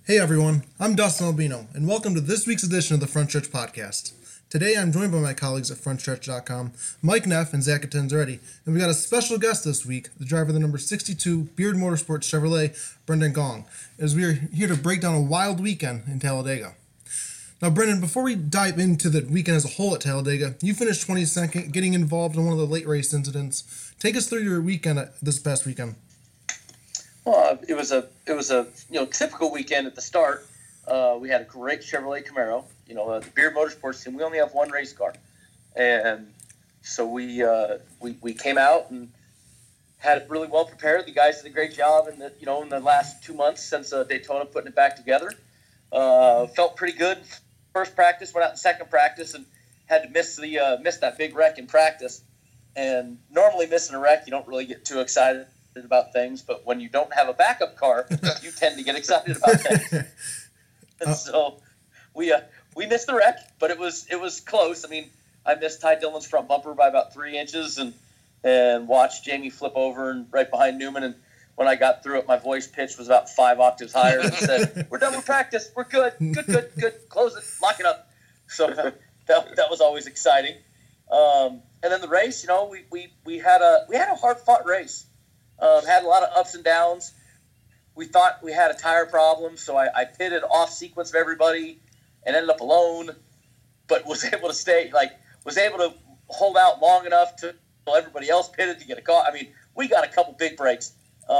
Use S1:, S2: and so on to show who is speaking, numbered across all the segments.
S1: Hey everyone, I'm Dustin Albino, and welcome to this week's edition of the Front Stretch Podcast. Today I'm joined by my colleagues at FrontStretch.com, Mike Neff and Zach Attenzretti, and we got a special guest this week, the driver of the number 62 Beard Motorsports Chevrolet, Brendan Gaughan, as we are here to break down a wild weekend in Talladega. Now Brendan, before we dive into the weekend as a whole at Talladega, you finished 22nd, getting involved in one of the late race incidents. Take us through your weekend this past weekend.
S2: Well, it was a typical weekend at the start. We had a great Chevrolet Camaro. The Beard Motorsports team. We only have one race car, and so we came out and had it really well prepared. The guys did a great job in the last 2 months since Daytona, putting it back together. Felt pretty good. First practice, went out in second practice, and had to miss that big wreck in practice. And normally missing a wreck, you don't really get too excited about things, but when you don't have a backup car, you tend to get excited about things. And so we missed the wreck, but it was close. I mean, I missed Ty Dillon's front bumper by about 3 inches, and watched Jamie flip over and right behind Newman. And when I got through it, my voice pitch was about 5 octaves higher, and said, "We're done with practice. We're good. Good. Close it. Lock it up." So that was always exciting. And then the race, we had a hard fought race. Had a lot of ups and downs. We thought we had a tire problem, so I pitted off sequence of everybody and ended up alone, but was able to hold out long enough to everybody else pitted to get a call. I mean, we got a couple big breaks.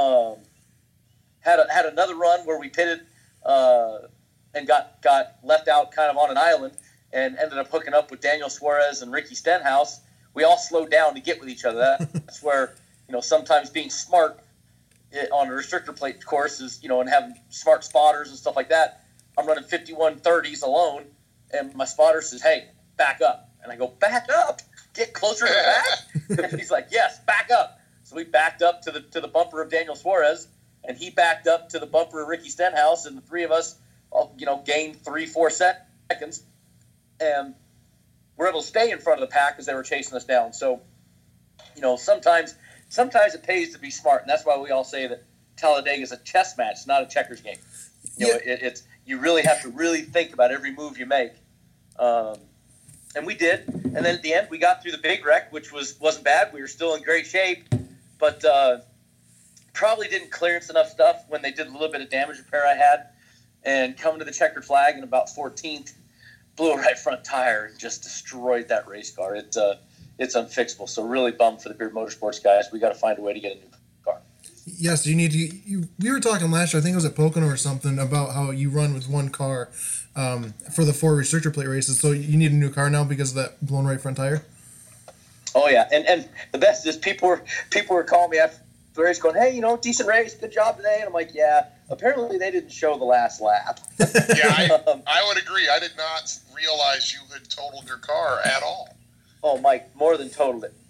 S2: Had another run where we pitted and got left out kind of on an island and ended up hooking up with Daniel Suarez and Ricky Stenhouse. We all slowed down to get with each other. That's where sometimes being smart on a restrictor plate course is, and having smart spotters and stuff like that. I'm running 5130s alone, and my spotter says, "Hey, back up." And I go, "Back up? Get closer to the back?" And he's like, "Yes, back up." So we backed up to the bumper of Daniel Suarez, and he backed up to the bumper of Ricky Stenhouse, and the three of us, gained 3-4 seconds, and we're able to stay in front of the pack as they were chasing us down. So, Sometimes it pays to be smart, and that's why we all say that Talladega is a chess match, it's not a checkers game. It's you really have to really think about every move you make, and we did. And then at the end, we got through the big wreck, which wasn't bad. We were still in great shape, but probably didn't clearance enough stuff when they did a little bit of damage repair I had, and coming to the checkered flag in about 14th, blew a right front tire and just destroyed that race car. It's unfixable, so really bummed for the Beard Motorsports guys. We got to find a way to get a new car.
S1: Yes, you need to. We were talking last year, I think it was at Pocono or something, about how you run with one car for the 4 restrictor plate races. So you need a new car now because of that blown right front tire.
S2: Oh yeah, and the best is people were calling me after the race, going, "Hey, decent race, good job today." And I'm like, "Yeah, apparently they didn't show the last lap."
S3: Yeah, I would agree. I did not realize you had totaled your car at all.
S2: Oh, Mike, more than totaled it.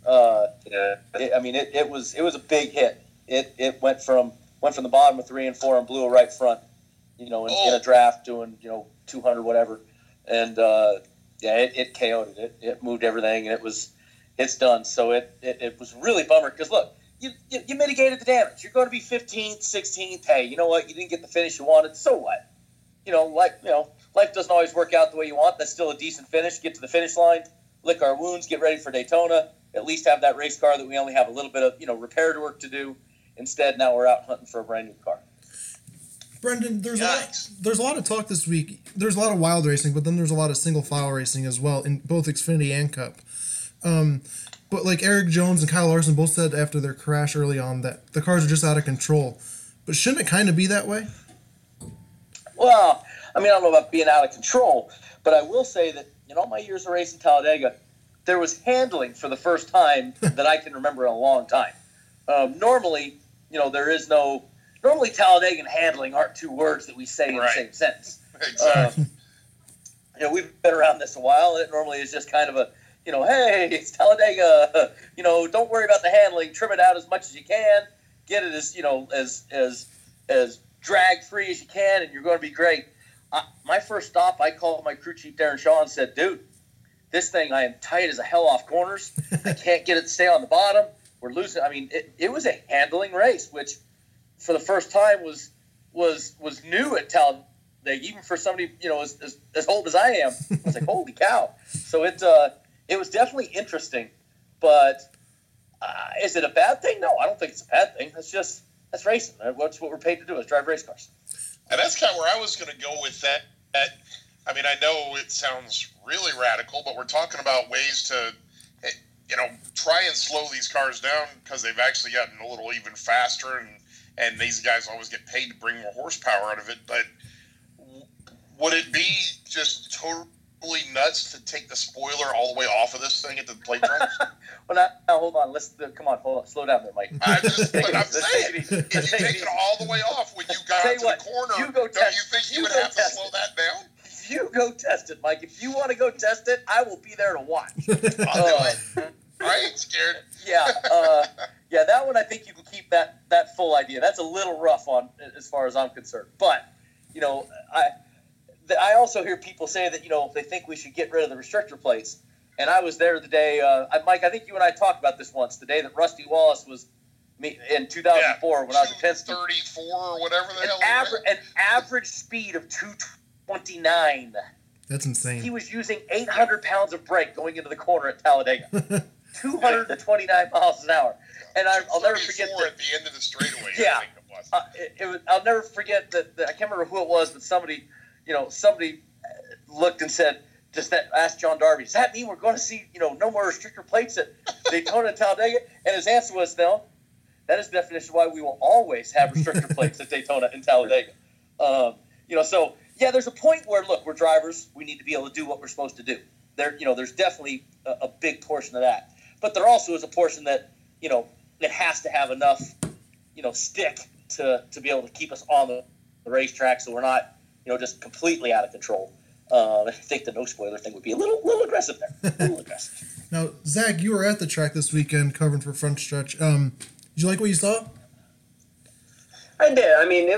S2: It was a big hit. It went from the bottom of 3 and 4 and blew a right front, in a draft doing 200 whatever, and it KO'd it. It moved everything, and it's done. So it was really bummer because look, you mitigated the damage. You're going to be 15th, 16th. Hey, you know what? You didn't get the finish you wanted. So what? Life doesn't always work out the way you want. That's still a decent finish. Get to the finish line. Lick our wounds, get ready for Daytona, at least have that race car that we only have a little bit of, repair work to do. Instead, now we're out hunting for a brand new car.
S1: Brendan, there's a lot of talk this week. There's a lot of wild racing, but then there's a lot of single file racing as well in both Xfinity and Cup. But like Eric Jones and Kyle Larson both said after their crash early on that the cars are just out of control. But shouldn't it kind of be that way?
S2: Well, I don't know about being out of control, but I will say that in all my years of racing Talladega, there was handling for the first time that I can remember in a long time. Normally, Talladega and handling aren't two words that we say in the same sentence.
S3: Exactly.
S2: We've been around this a while, and it normally is just kind of a, hey, it's Talladega. Don't worry about the handling. Trim it out as much as you can. Get it as drag free as you can, and you're going to be great. My first stop, I called my crew chief, Darren Shaw, and said, "Dude, this thing, I am tight as a hell off corners. I can't get it to stay on the bottom. We're losing." It was a handling race, which for the first time was new at Talladega. even for somebody, as old as I am. I was like, holy cow. So it was definitely interesting, but is it a bad thing? No, I don't think it's a bad thing. That's racing. That's what we're paid to do, is drive race cars.
S3: And that's kind of where I was going to go with that. I mean, I know it sounds really radical, but we're talking about ways to, try and slow these cars down, because they've actually gotten a little even faster, and these guys always get paid to bring more horsepower out of it. But would it be just totally nuts to take the spoiler all the way off of this thing at the plate tracks?
S2: Well, now hold on. Come on, hold on. Slow down there, Mike.
S3: I'm saying, if you take it all the way off when you got out to the corner, don't you think you would have to slow that down?
S2: You go test it, Mike. If you want to go test it, I will be there to watch.
S3: I'll do it. I ain't scared.
S2: Yeah, that one I think you can keep that full idea. That's a little rough on as far as I'm concerned. But, I also hear people say that, they think we should get rid of the restrictor plates. And I was there the day, Mike, I think you and I talked about this once, the day that Rusty Wallace was in 2004 when I was at Penske.
S3: 234 or whatever the hell.
S2: An average speed of 229.
S1: That's insane.
S2: He was using 800 pounds of brake going into the corner at Talladega. 229 miles an hour. And I'll never forget that.
S3: At the end of the straightaway,
S2: yeah.
S3: I think it was.
S2: I'll never forget that. I can't remember who it was, but somebody looked and said, asked John Darby, does that mean we're going to see, no more restrictor plates at Daytona and Talladega? And his answer was, no. That is the definition why we will always have restrictor plates at Daytona and Talladega. So, yeah, there's a point where, look, we're drivers. We need to be able to do what we're supposed to do. There's definitely a big portion of that. But there also is a portion that, it has to have enough, stick to be able to keep us on the racetrack so we're not, just completely out of control. I think the no spoiler thing would be a little aggressive there. A little aggressive.
S1: Now, Zach, you were at the track this weekend covering for Front Stretch. Did you like what you saw?
S4: I did. I mean,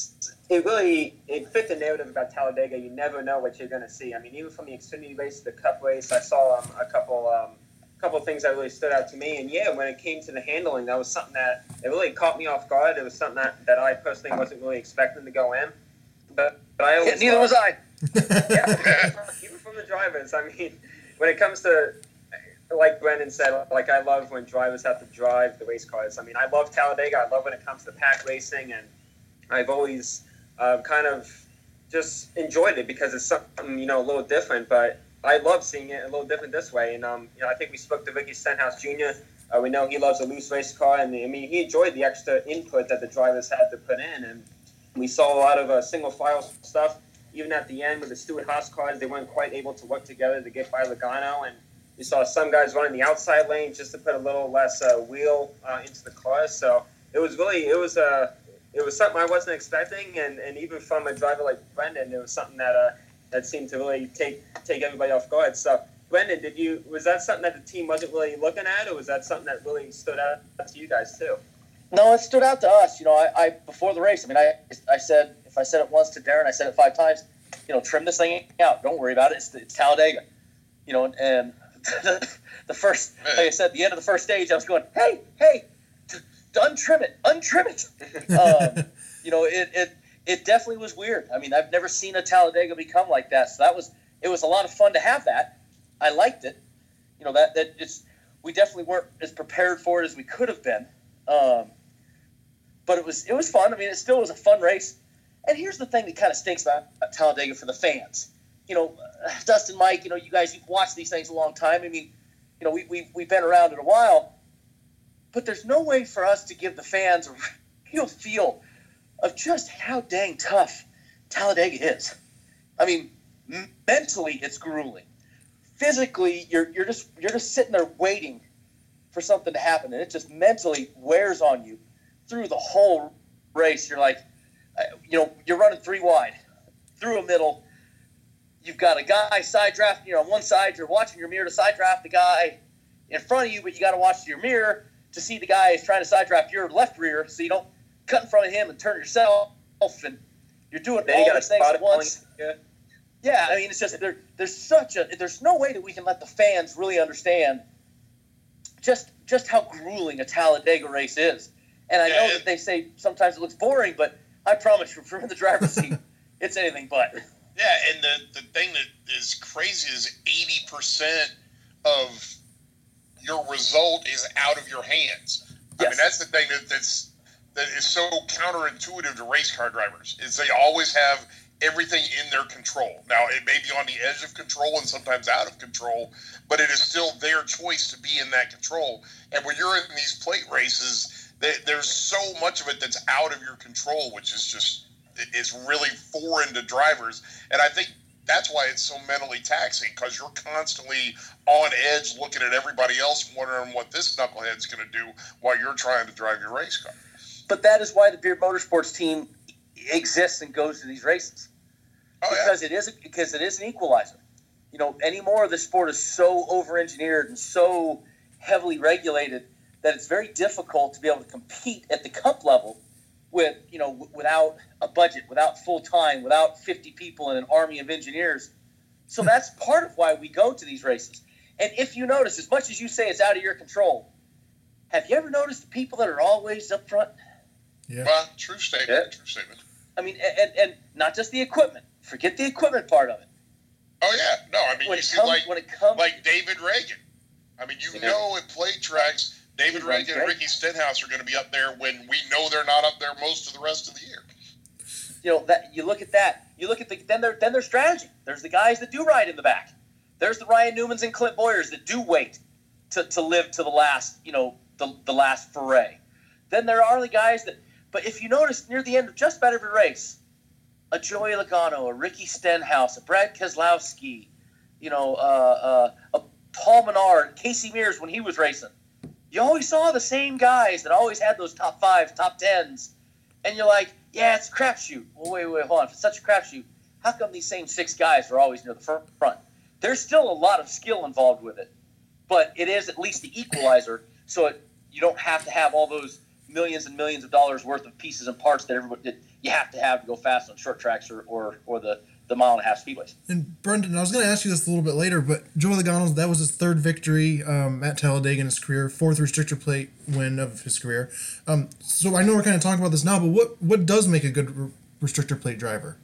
S4: it fit the narrative about Talladega. You never know what you're going to see. I mean, even from the Xfinity race to the Cup race, I saw a couple of things that really stood out to me. And yeah, when it came to the handling, that was something that it really caught me off guard. It was something that I personally wasn't really expecting to go in. But I always
S2: neither was I.
S4: Yeah, even from the drivers. I mean, when it comes to, like Brendan said, like I love when drivers have to drive the race cars. I mean, I love Talladega. I love when it comes to pack racing, and I've always kind of just enjoyed it because it's something, a little different. But I love seeing it a little different this way. And, I think we spoke to Ricky Stenhouse Jr. We know he loves a loose race car. And, he enjoyed the extra input that the drivers had to put in. And we saw a lot of single file stuff. Even at the end with the Stewart Haas cars, they weren't quite able to work together to get by Logano. And you saw some guys running the outside lane just to put a little less wheel into the cars. So it was something I wasn't expecting. And even from a driver like Brendan, it was something that seemed to really take everybody off guard. So, Brendan, was that something that the team wasn't really looking at, or was that something that really stood out to you guys too?
S2: No, it stood out to us. I before the race, I said, if I said it once to Darren, I said it 5 times, trim this thing out. Don't worry about it. It's Talladega. And the first, like I said, the end of the first stage, I was going, hey, untrim it. It definitely was weird. I mean, I've never seen a Talladega become like that. So it was a lot of fun to have that. I liked it. We definitely weren't as prepared for it as we could have been. But it was fun. I mean, it still was a fun race. And here's the thing that kind of stinks about Talladega for the fans. Dustin, Mike, you guys, you've watched these things a long time. I mean, we've been around it a while. But there's no way for us to give the fans a real feel of just how dang tough Talladega is. I mean, mentally it's grueling. Physically, you're just sitting there waiting for something to happen, and it just mentally wears on you through the whole race. You're like, you're running 3 wide through a middle. You've got a guy side drafting. On one side, you're watching your mirror to side draft the guy in front of you, but you got to watch your mirror to see the guy is trying to side draft your left rear, so you don't cut in front of him and turn yourself. And you're doing all these things at once. Yeah, I mean, it's just there's no way that we can let the fans really understand just how grueling a Talladega race is. And I know that they say sometimes it looks boring, but I promise you, from the driver's seat, it's anything but.
S3: Yeah, and the thing that is crazy is 80% of your result is out of your hands.
S2: Yes.
S3: I mean, that's the thing that is so counterintuitive to race car drivers, is they always have everything in their control. Now, it may be on the edge of control and sometimes out of control, but it is still their choice to be in that control. And when you're in these plate races, there's so much of it that's out of your control, which is just, it's really foreign to drivers. And I think that's why it's so mentally taxing, because you're constantly on edge looking at everybody else, wondering what this knucklehead's going to do while you're trying to drive your race car.
S2: But that is why the Beard Motorsports team exists and goes to these races. Because it is an equalizer. You know, anymore the sport is so over-engineered and so heavily regulated that it's very difficult to be able to compete at the cup level with, you know, without a budget, without full time, without 50 people and an army of engineers. So that's part of why we go to these races. And if you notice, as much as you say it's out of your control, have you ever noticed the people that are always up front?
S1: Yeah.
S3: Well, true statement.
S2: Yeah.
S3: True statement.
S2: I mean, and not just the equipment. Forget the equipment part of it.
S3: Oh yeah, no. I mean,
S2: When
S3: you
S2: it
S3: see,
S2: comes-
S3: like
S2: when it comes-
S3: David Reagan. I mean,
S2: Yeah.
S3: know at plate tracks, David
S2: He runs
S3: Reagan and
S2: great.
S3: Ricky Stenhouse are going to be up there when we know they're not up there most of the rest of the year.
S2: You know, that you look at that. You look at then their strategy. There's the guys that do ride in the back. There's the Ryan Newmans and Clint Boyers that do wait to live to the last, you know, the last foray. Then there are the guys that. But if you notice near the end of just about every race, a Joey Logano, a Ricky Stenhouse, a Brad Keselowski, you know, a Paul Menard, Casey Mears when he was racing. You always saw the same guys that always had those top 5s, top 10s. And you're like, yeah, it's a crapshoot. Well, wait, hold on. If it's such a crapshoot, how come these same 6 guys are always near the front? There's still a lot of skill involved with it. But it is at least the equalizer, so you don't have to have all those millions and millions of dollars worth of pieces and parts that you have to go fast on short tracks or the mile-and-a-half speedways.
S1: And Brendan, I was going to ask you this a little bit later, but Joey Logano, that was his 3rd victory at Talladega in his career, 4th restrictor plate win of his career. So I know we're kind of talking about this now, but what does make a good restrictor plate driver?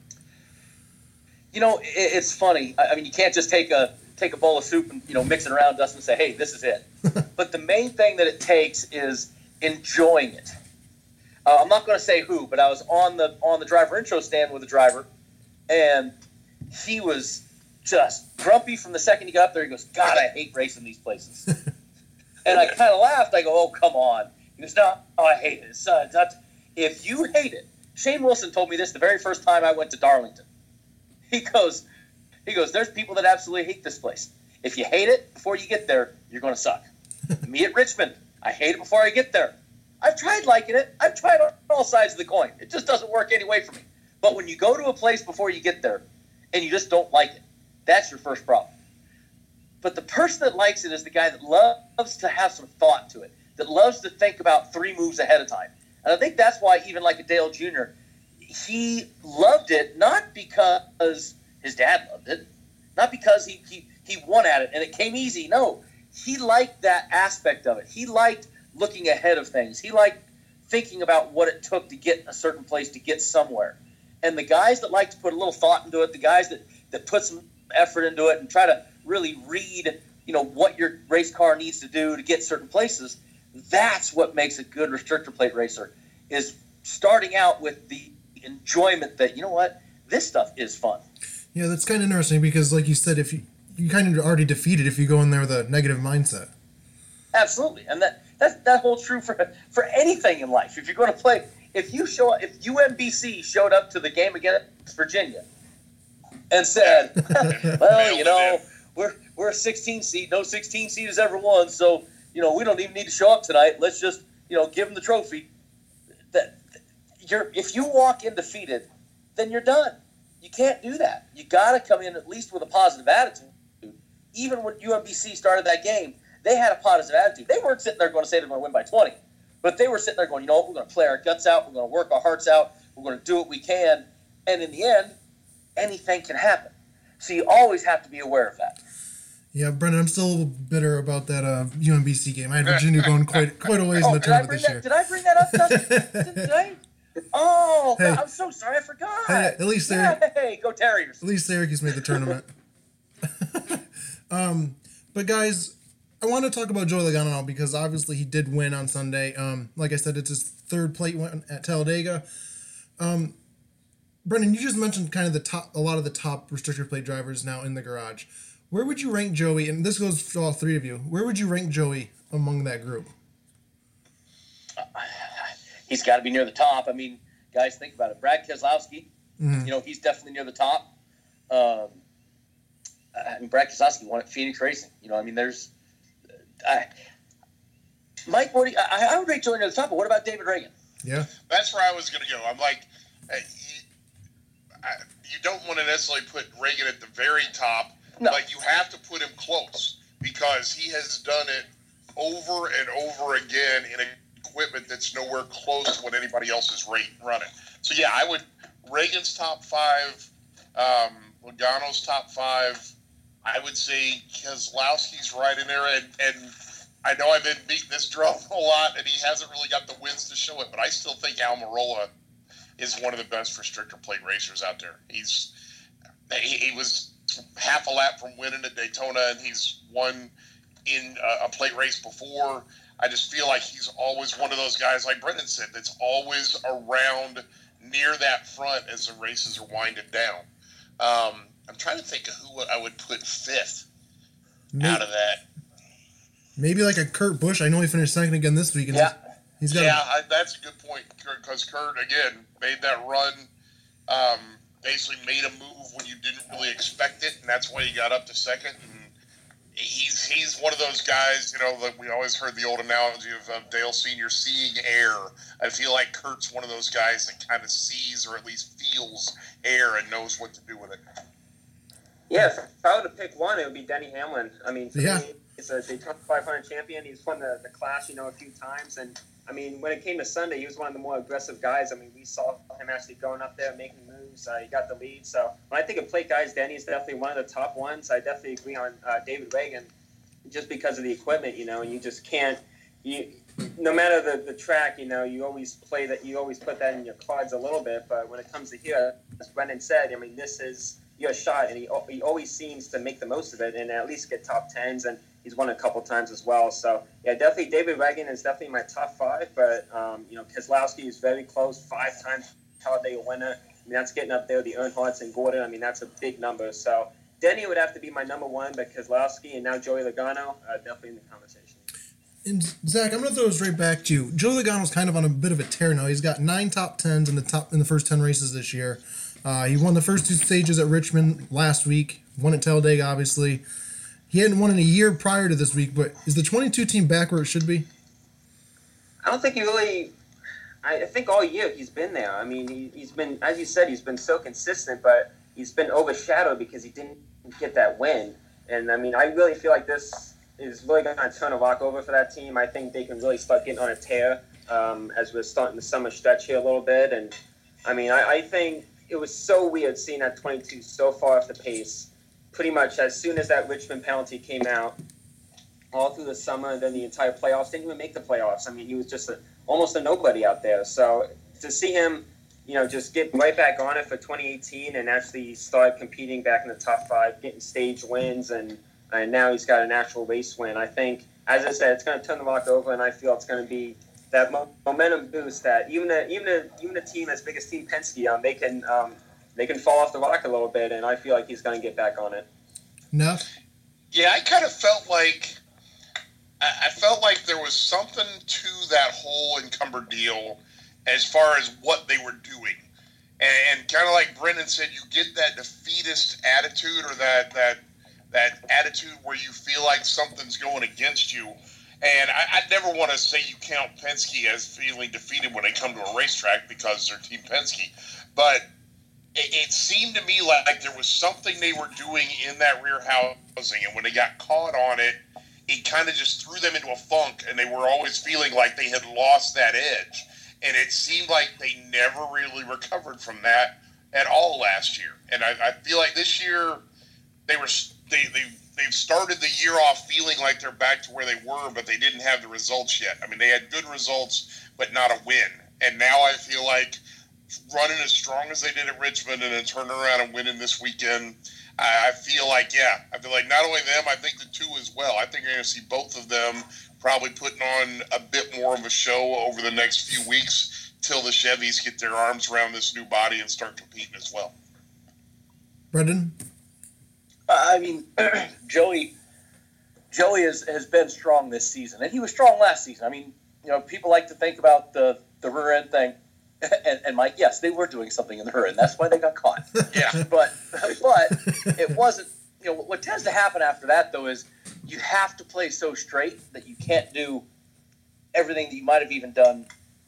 S2: You know, it's funny. I mean, you can't just take a bowl of soup and, you know, mix it around, Dustin, and say, hey, this is it. But the main thing that it takes is enjoying it. I'm not going to say who, but I was on the driver intro stand with a driver, and he was just grumpy from the second he got up there. He goes, God, I hate racing these places. And I kind of laughed. I go, oh, come on. He goes, no, I hate it. If you hate it, Shane Wilson told me this the very first time I went to Darlington. He goes, there's people that absolutely hate this place. If you hate it before you get there, you're going to suck. Me at Richmond, I hate it before I get there. I've tried liking it. I've tried on all sides of the coin. It just doesn't work any way for me. But when you go to a place before you get there and you just don't like it, that's your first problem. But the person that likes it is the guy that loves to have some thought to it, that loves to think about 3 moves ahead of time. And I think that's why even like a Dale Jr., he loved it not because his dad loved it, not because he won at it and it came easy. No, he liked that aspect of it. He liked looking ahead of things. He liked thinking about what it took to get a certain place, to get somewhere. And the guys that like to put a little thought into it, the guys that put some effort into it and try to really read, you know, what your race car needs to do to get certain places, that's what makes a good restrictor plate racer, is starting out with the enjoyment that, you know what, this stuff is fun.
S1: Yeah, that's kind of interesting because, like you said, if you kind of already defeated if you go in there with a negative mindset.
S2: Absolutely, and that holds true for anything in life. If you're going to play, if UMBC showed up to the game against Virginia and said, well, you know, we're a 16 seed, no 16 seed has ever won, so, you know, we don't even need to show up tonight. Let's just, you know, give them the trophy. If you walk in defeated, then you're done. You can't do that. You got to come in at least with a positive attitude. Even when UMBC started that game, they had a positive attitude. They weren't sitting there going to say they're going to win by 20, but they were sitting there going, you know what, we're going to play our guts out. We're going to work our hearts out. We're going to do what we can. And in the end, anything can happen. So you always have to be aware of that.
S1: Yeah, Brendan, I'm still a little bitter about that UMBC game. I had Virginia going quite a ways in the tournament this year.
S2: Did I bring that up, Dustin? Did I? Oh,
S1: Hey.
S2: I'm so sorry, I forgot.
S1: Hey, at least
S2: Hey, go Terriers.
S1: At least Syracuse made the tournament. But guys, I want to talk about Joey Logano now because obviously he did win on Sunday. Like I said, it's his third plate win at Talladega. Brendan, you just mentioned kind of a lot of the top restrictor plate drivers now in the garage. Where would you rank Joey? And this goes for all three of you. Where would you rank Joey among that group?
S2: He's got to be near the top. I mean, guys, think about it. Brad Keselowski, he's definitely near the top. And Brad Keselowski won at Phoenix Racing. There's Mike. I would rate Joey near the top, but what about David Reagan?
S1: Yeah,
S3: that's where I was going to go. I'm like, you don't want to necessarily put Reagan at the very top, but you have to put him close because he has done it over and over again in equipment that's nowhere close to what anybody else is running. So yeah, I would Reagan's top 5, Logano's top 5. I would say Keselowski's right in there, and I know I've been beating this drum a lot, and he hasn't really got the wins to show it, but I still think Almirola is one of the best restrictor plate racers out there. He was half a lap from winning at Daytona, and he's won in a plate race before. I just feel like he's always one of those guys, like Brendan said, that's always around near that front as the races are winding down. I'm trying to think of who I would put 5th out of that.
S1: Maybe like a Kurt Busch. I know he finished second again this week. And he's got
S3: that's a good point, because Kurt, again, made that run, basically made a move when you didn't really expect it, and that's why he got up to second. And he's one of those guys, that we always heard the old analogy of Dale Sr. seeing air. I feel like Kurt's one of those guys that kind of sees or at least feels air and knows what to do with it.
S4: Yeah, if I were to pick one, it would be Denny Hamlin. I mean, for
S1: Yeah.
S4: me, he's a Daytona 500 champion. He's won the class, a few times. And, I mean, when it came to Sunday, he was one of the more aggressive guys. I mean, we saw him actually going up there, making moves. He got the lead. So when I think of plate guys, Denny's definitely one of the top ones. I definitely agree on David Reagan just because of the equipment, and you just can't no matter the track, you always play that. You always put that in your cards a little bit. But when it comes to here, as Brendan said, I mean, this is your shot, and he always seems to make the most of it and at least get top 10s, and he's won a couple times as well. So yeah, definitely David Reagan is definitely my top 5, but Keselowski is very close, 5 times Talladega winner. I mean, that's getting up there, the Earnhardts and Gordon. I mean, that's a big number. So Denny would have to be my number 1, but Keselowski and now Joey Logano definitely in the conversation.
S1: And Zach, I'm going to throw this right back to you. Joey Logano's kind of on a bit of a tear now. He's got 9 top 10s in the first 10 races this year. He won the first 2 stages at Richmond last week. Won at Talladega, obviously. He hadn't won in a year prior to this week, but is the 22 team back where it should be?
S4: I don't think he really. I think all year he's been there. I mean, he's been, as you said, he's been so consistent, but he's been overshadowed because he didn't get that win. And I mean, I really feel like this is really going to turn a rock over for that team. I think they can really start getting on a tear as we're starting the summer stretch here a little bit. And I mean, I think it was so weird seeing that 22 so far off the pace. Pretty much as soon as that Richmond penalty came out, all through the summer, and then the entire playoffs, didn't even make the playoffs. I mean, he was just almost a nobody out there. So to see him, just get right back on it for 2018 and actually start competing back in the top 5, getting stage wins, and now he's got an actual race win. I think, as I said, it's going to turn the rock over, and I feel it's going to be that momentum boost that even a team as big as Team Penske, they can fall off the rock a little bit, and I feel like he's going to get back on it.
S1: No.
S3: Yeah, I kind of felt like there was something to that whole encumbered deal as far as what they were doing, and kind of like Brendan said, you get that defeatist attitude or that attitude where you feel like something's going against you. And I never want to say you count Penske as feeling defeated when they come to a racetrack because they're Team Penske. But it seemed to me like there was something they were doing in that rear housing. And when they got caught on it, it kind of just threw them into a funk. And they were always feeling like they had lost that edge. And it seemed like they never really recovered from that at all last year. And I feel like this year they've started the year off feeling like they're back to where they were, but they didn't have the results yet. I mean, they had good results, but not a win. And now I feel like running as strong as they did at Richmond and then turning around and winning this weekend, I feel like not only them, I think the two as well. I think you're going to see both of them probably putting on a bit more of a show over the next few weeks till the Chevys get their arms around this new body and start competing as well.
S1: Brendan?
S2: I mean, Joey has been strong this season, and he was strong last season. I mean, people like to think about the rear end thing, and Mike, yes, they were doing something in the rear end. That's why they got caught.
S3: Yeah.
S2: But it wasn't. What tends to happen after that, though, is you have to play so straight that you can't do everything that you might have even done,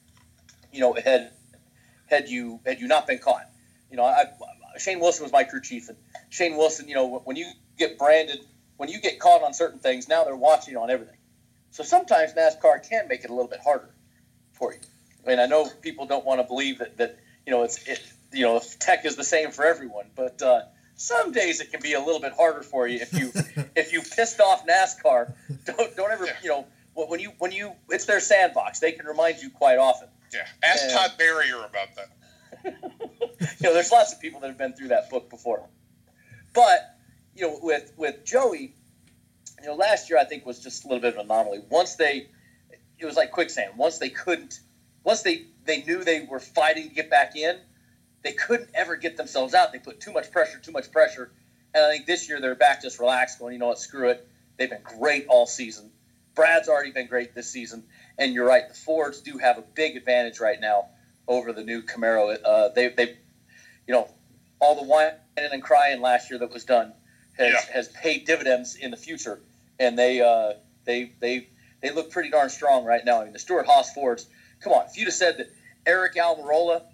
S2: had you not been caught. Shane Wilson was my crew chief, and Shane Wilson, when you get branded, when you get caught on certain things, now they're watching on everything. So sometimes NASCAR can make it a little bit harder for you. I mean, I know people don't want to believe that tech is the same for everyone, but some days it can be a little bit harder for you if you pissed off NASCAR. Don't ever when you it's their sandbox. They can remind you quite often.
S3: Yeah, ask Todd Barrier about that.
S2: There's lots of people that have been through that book before. But, with Joey, last year I think was just a little bit of an anomaly. It was like quicksand. Once they knew they were fighting to get back in, they couldn't ever get themselves out. They put too much pressure. And I think this year they're back just relaxed, going, screw it. They've been great all season. Brad's already been great this season. And you're right, the Fords do have a big advantage right now over the new Camaro. They all the whining and crying last year that was done has paid dividends in the future, and they look pretty darn strong right now. I mean, the Stewart-Haas Fords. Come on, if you'd have said that Eric Almirola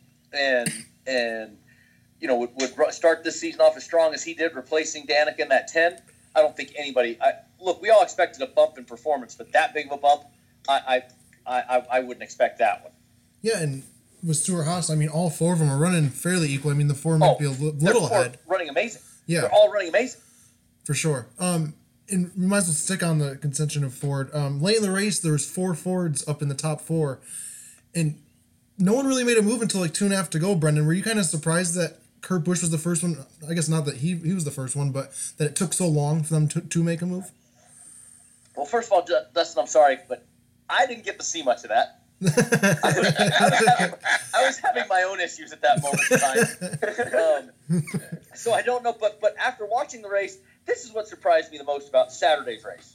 S2: would start this season off as strong as he did, replacing Danica in that 10, I don't think anybody. We all expected a bump in performance, but that big of a bump, I wouldn't expect that one.
S1: Yeah, and with Stewart-Haas, I mean, all four of them are running fairly equal. I mean, the Ford might be a little ahead.
S2: Running amazing.
S1: Yeah.
S2: They're all running amazing.
S1: For sure. And we might as well stick on the contention of Ford. Late in the race, there was 4 Fords up in the top 4. And no one really made a move until like 2.5 to go, Brendan. Were you kind of surprised that Kurt Busch was the first one? I guess not that he was the first one, but that it took so long for them to make a move?
S2: Well, first of all, Dustin, I'm sorry, but I didn't get to see much of that. I was having my own issues at that moment in time. So I don't know, but after watching the race, this is what surprised me the most about Saturday's race.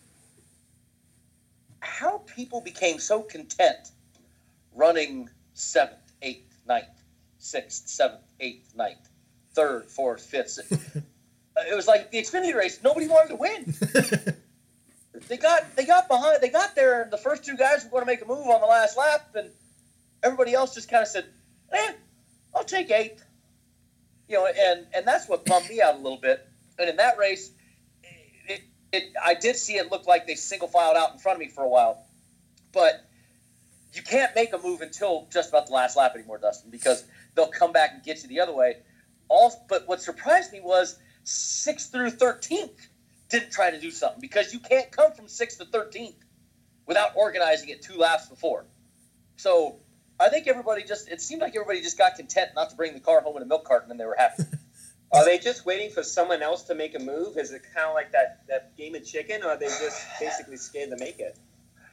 S2: How people became so content running 7th, 8th, 9th, 6th, 7th, 8th, 9th, 3rd, 4th, 5th. It was like the Xfinity race. Nobody wanted to win. They got behind. They got there, and the first 2 guys were going to make a move on the last lap, and everybody else just kind of said, I'll take 8th. And that's what bummed me out a little bit. And in that race, I did see it look like they single filed out in front of me for a while. But you can't make a move until just about the last lap anymore, Dustin, because they'll come back and get you the other way. But what surprised me was 6th through 13th didn't try to do something, because you can't come from 6th to 13th without organizing it 2 laps before. So I think it seemed like everybody just got content not to bring the car home in a milk carton, and they were happy.
S4: Are they just waiting for someone else to make a move? Is it kind of like that game of chicken, or are they just basically scared to make it?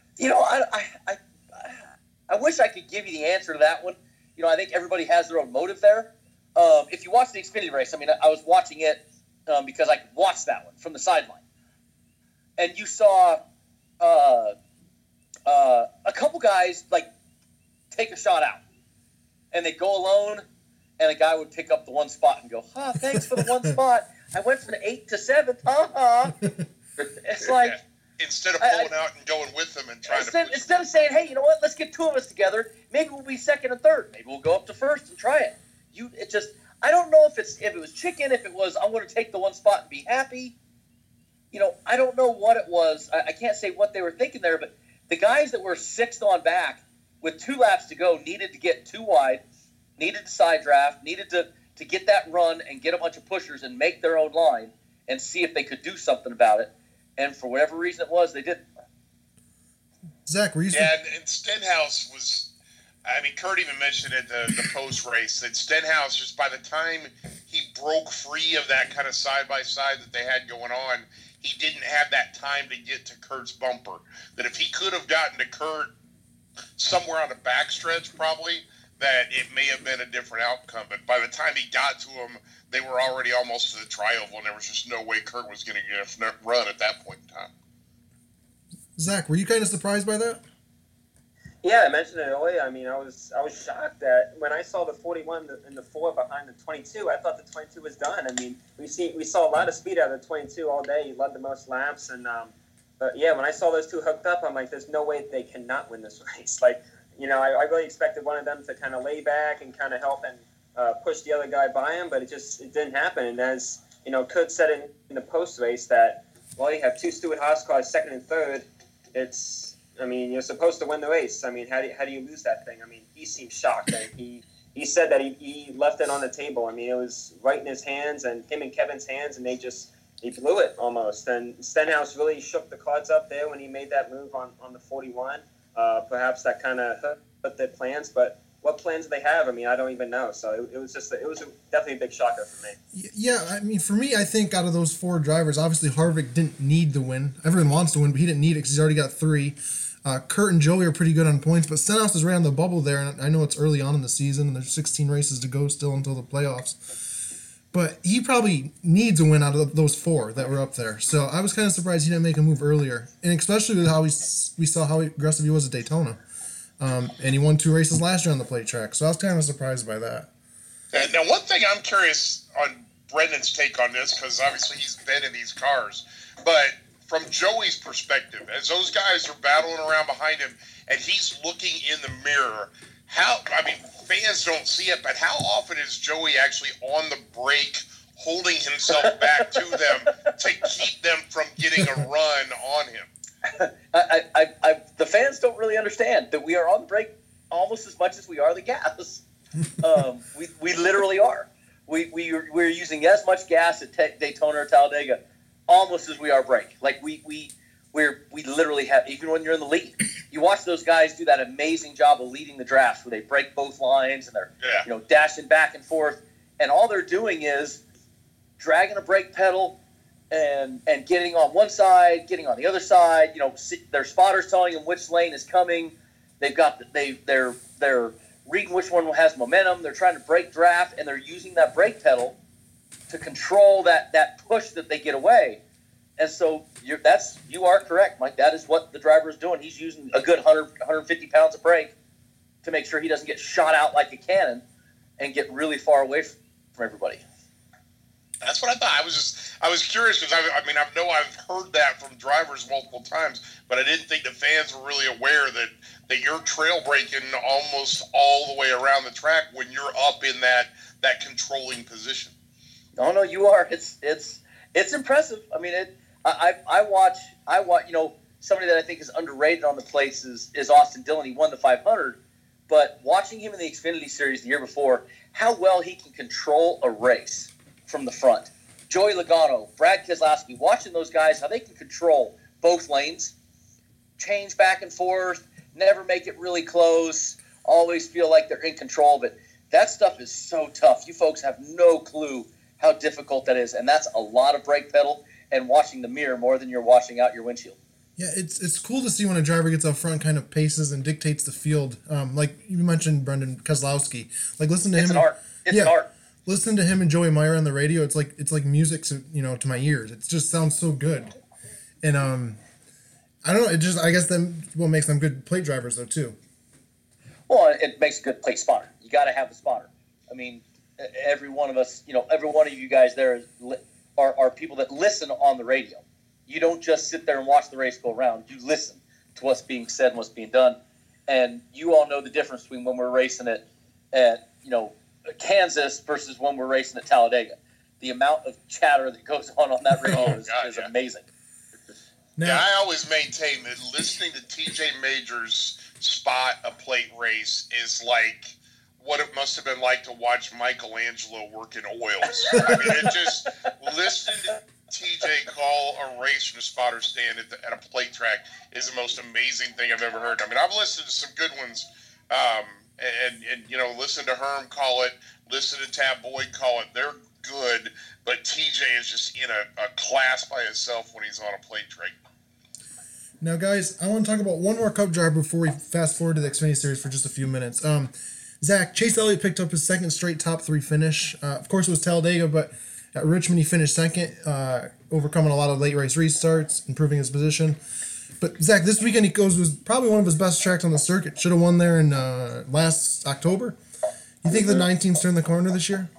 S2: I wish I could give you the answer to that one. I think everybody has their own motive there. If you watch the Xfinity race, I mean, I was watching it because I could watch that one from the sideline. And you saw a couple guys, take a shot out. And they go alone, and a guy would pick up the one spot and go, thanks for the one spot. I went from 8th to 7th. It's like...
S3: Instead of pulling out and going with them and trying to...
S2: Instead of saying, hey, you know what, let's get 2 of us together. Maybe we'll be 2nd and 3rd. Maybe we'll go up to 1st and try it. I don't know if it was chicken, if it was I'm going to take the one spot and be happy. I don't know what it was. I can't say what they were thinking there, but the guys that were 6th on back with 2 laps to go needed to get 2 wide, needed to side draft, needed to get that run and get a bunch of pushers and make their own line and see if they could do something about it. And for whatever reason it was, they didn't.
S1: Zach, were you...
S3: Yeah, and Stenhouse was... I mean, Kurt even mentioned at the post race that Stenhouse, just by the time he broke free of that kind of side by side that they had going on, he didn't have that time to get to Kurt's bumper. That if he could have gotten to Kurt somewhere on the backstretch, probably, that it may have been a different outcome. But by the time he got to him, they were already almost to the tri-oval, and there was just no way Kurt was going to get a run at that point in time.
S1: Zach, were you kind of surprised by that?
S4: Yeah, I mentioned it earlier. I mean, I was shocked that when I saw the 41 and the 4 behind the 22, I thought the 22 was done. I mean, we saw a lot of speed out of the 22 all day. He led the most laps, and but yeah, when I saw those two hooked up, I'm like, there's no way they cannot win this race. Like, you know, I really expected one of them to kind of lay back and kind of help and push the other guy by him, but it didn't happen. And as you know, Kurt said in the post race that while you have two Stewart-Haas cars, second and third, I mean, you're supposed to win the race. I mean, how do you lose that thing? I mean, he seemed shocked. And he said that he left it on the table. I mean, it was right in his hands and him and Kevin's hands, and he blew it almost. And Stenhouse really shook the cards up there when he made that move on the 41. Perhaps that kind of hurt their plans, but what plans do they have? I mean, I don't even know. So it was definitely a big shocker for me.
S1: Yeah, I mean, for me, I think out of those 4 drivers, obviously Harvick didn't need the win. Everyone wants to win, but he didn't need it because he's already got 3. Kurt and Joey are pretty good on points, but Stenhouse is right on the bubble there, and I know it's early on in the season, and there's 16 races to go still until the playoffs. But he probably needs a win out of those 4 that were up there. So I was kind of surprised he didn't make a move earlier, and especially with how we saw how aggressive he was at Daytona. And he won 2 races last year on the plate track, so I was kind of surprised by that.
S3: Now, one thing I'm curious on Brendan's take on this, because obviously he's been in these cars, but from Joey's perspective, as those guys are battling around behind him and he's looking in the mirror, fans don't see it, but how often is Joey actually on the brake holding himself back to them to keep them from getting a run on him?
S2: The fans don't really understand that we are on the brake almost as much as we are the gas. We literally are. We're using as much gas at Daytona or Talladega almost as we are brake. Like we literally have, even when you're in the lead, you watch those guys do that amazing job of leading the drafts where they break both lines and they're dashing back and forth, and all they're doing is dragging a brake pedal and getting on one side, getting on the other side. You know, their spotters telling them which lane is coming. They're reading which one has momentum. They're trying to brake draft, and they're using that brake pedal to control that push that they get away. And so you are correct, Mike. That is what the driver is doing. He's using a good 150 pounds of brake to make sure he doesn't get shot out like a cannon and get really far away from everybody.
S3: That's what I thought. I was curious because I've heard that from drivers multiple times, but I didn't think the fans were really aware that you're trail braking almost all the way around the track when you're up in that controlling position.
S2: No, you are. It's impressive. I mean, I watch. You know, somebody that I think is underrated on the plates is Austin Dillon. He won the 500, but watching him in the Xfinity Series the year before, how well he can control a race from the front. Joey Logano, Brad Keselowski, watching those guys, how they can control both lanes, change back and forth, never make it really close, always feel like they're in control. But that stuff is so tough. You folks have no clue how difficult that is, and that's a lot of brake pedal and watching the mirror more than you're watching out your windshield.
S1: Yeah, it's cool to see when a driver gets up front and kind of paces and dictates the field. Like you mentioned, Brendan Keselowski. Like listen to him.
S2: It's an art. It's an art.
S1: Listen to him and Joey Meyer on the radio. It's like music to my ears. It just sounds so good. And I don't know. I guess what makes them good plate drivers though too.
S2: Well, it makes a good plate spotter. You got to have the spotter. I mean, every one of us, every one of you guys there are people that listen on the radio. You don't just sit there and watch the race go around. You listen to what's being said and what's being done. And you all know the difference between when we're racing it at, Kansas versus when we're racing at Talladega. The amount of chatter that goes on that radio is amazing.
S3: Now, I always maintain that listening to TJ Majors spot a plate race is like what it must have been like to watch Michelangelo work in oils. I mean, listening to TJ call a race from a spotter stand at a plate track is the most amazing thing I've ever heard. I mean, I've listened to some good ones and listen to Herm call it, listen to Tab Boyd call it. They're good, but TJ is just in a class by himself when he's on a plate drink.
S1: Now, guys, I want to talk about one more Cup driver before we fast forward to the Xfinity Series for just a few minutes. Zach, Chase Elliott picked up his second straight top 3 finish. Of course, it was Talladega, but at Richmond he finished second, overcoming a lot of late race restarts, improving his position. But Zach, this weekend he was probably one of his best tracks on the circuit. Should have won there in last October. You think the 19's turned the corner this year?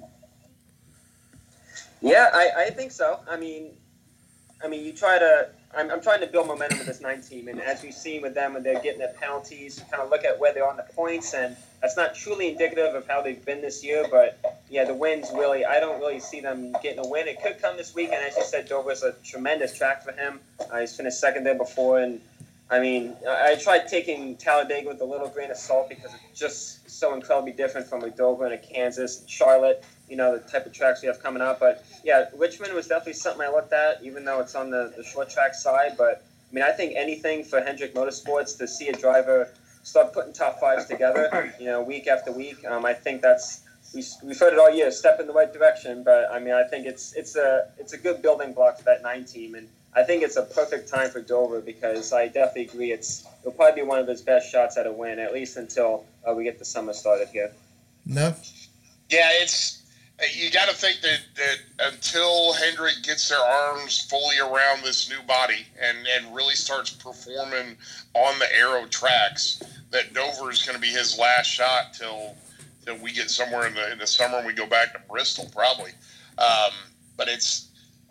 S4: Yeah, I think so. I mean, you try to. I'm trying to build momentum with this 9 team, and as we've seen with them, when they're getting their penalties, you kind of look at where they're on the points, and that's not truly indicative of how they've been this year. But yeah, the wins really, I don't really see them getting a win. It could come this weekend, as you said. Dover's a tremendous track for him. He's finished second there before, and I mean, I tried taking Talladega with a little grain of salt because it's just so incredibly different from a Dover and a Kansas and Charlotte, the type of tracks we have coming up. But yeah, Richmond was definitely something I looked at, even though it's on the short track side. But I mean, I think anything for Hendrick Motorsports to see a driver start putting top 5s together, week after week. I think we've heard it all year, step in the right direction. But I mean, I think it's a good building block for that 9 team, and I think it's a perfect time for Dover because I definitely agree it'll probably be one of his best shots at a win, at least until we get the summer started here.
S1: No.
S3: Yeah, you got to think that until Hendrick gets their arms fully around this new body and really starts performing on the aero tracks, that Dover is going to be his last shot till we get somewhere in the summer and we go back to Bristol probably. But it's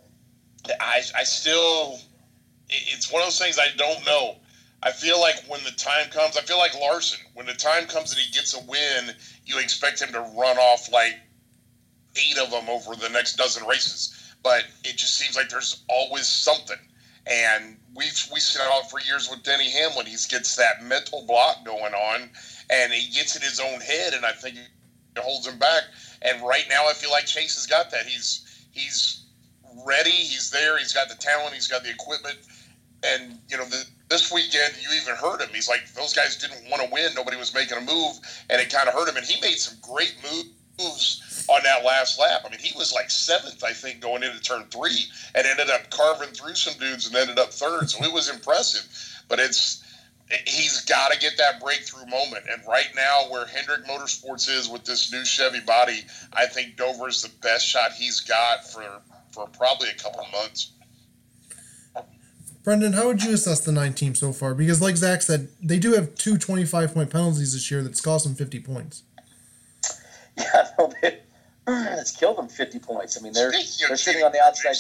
S3: one of those things I don't know. I feel like when the time comes, I feel like Larson, when the time comes that he gets a win, you expect him to run off like 8 of them over the next dozen races. But it just seems like there's always something. And we saw it for years with Denny Hamlin. He gets that mental block going on, and he gets in his own head, and I think it holds him back. And right now I feel like Chase has got that. He's ready. He's there. He's got the talent. He's got the equipment. And, this weekend, you even heard him. He's like, those guys didn't want to win. Nobody was making a move, and it kind of hurt him. And he made some great moves on that last lap. I mean, he was like 7th, I think, going into turn 3, and ended up carving through some dudes and ended up 3rd. So it was impressive. But he's got to get that breakthrough moment. And right now, where Hendrick Motorsports is with this new Chevy body, I think Dover is the best shot he's got for probably a couple months.
S1: Brendan, how would you assess the 9 team so far? Because like Zach said, they do have 2 25-point penalties this year that's cost them 50 points.
S2: Yeah, no, it's killed them 50 points. I mean, they're sitting on the outside.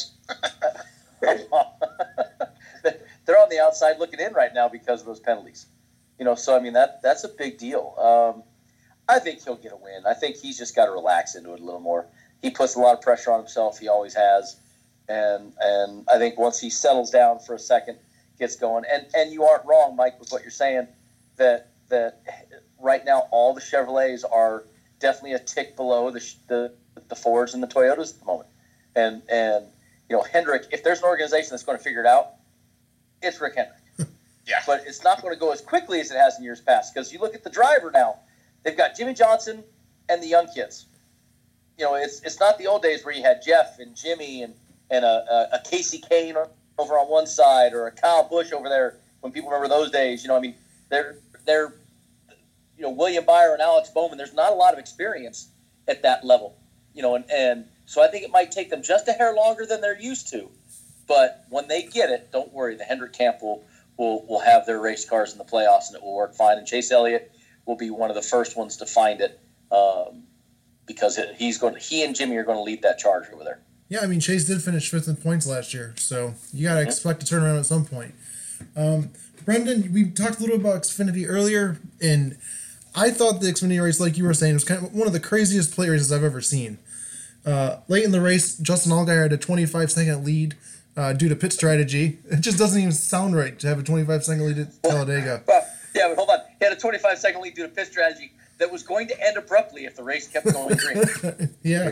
S2: They're on the outside looking in right now because of those penalties. So I mean that's a big deal. I think he'll get a win. I think he's just got to relax into it a little more. He puts a lot of pressure on himself. He always has. And I think once he settles down for a second, gets going. And you aren't wrong, Mike, with what you're saying, that right now all the Chevrolets are definitely a tick below the Fords and the Toyotas at the moment. And Hendrick, if there's an organization that's going to figure it out, it's Rick Hendrick.
S3: Yeah.
S2: But it's not going to go as quickly as it has in years past, because you look at the driver now, they've got Jimmy Johnson and the young kids. It's not the old days where you had Jeff and Jimmy and a Casey Kane over on one side, or a Kyle Busch over there. When people remember those days, they're William Byron and Alex Bowman. There's not a lot of experience at that level, and so I think it might take them just a hair longer than they're used to. But when they get it, don't worry. The Hendrick camp will have their race cars in the playoffs, and it will work fine. And Chase Elliott will be one of the first ones to find it, because he and Jimmy are going to lead that charge over there.
S1: Yeah, I mean, Chase did finish 5th in points last year, so you got to expect a turnaround at some point. Brendan, we talked a little about Xfinity earlier, and I thought the Xfinity race, like you were saying, was kind of one of the craziest play races I've ever seen. Late in the race, Justin Allgaier had a 25-second lead due to pit strategy. It just doesn't even sound right to have a 25-second lead at Talladega.
S2: Well, yeah, but hold on. He had a 25-second lead due to pit strategy that was going to end abruptly if the race kept going green.
S1: Yeah.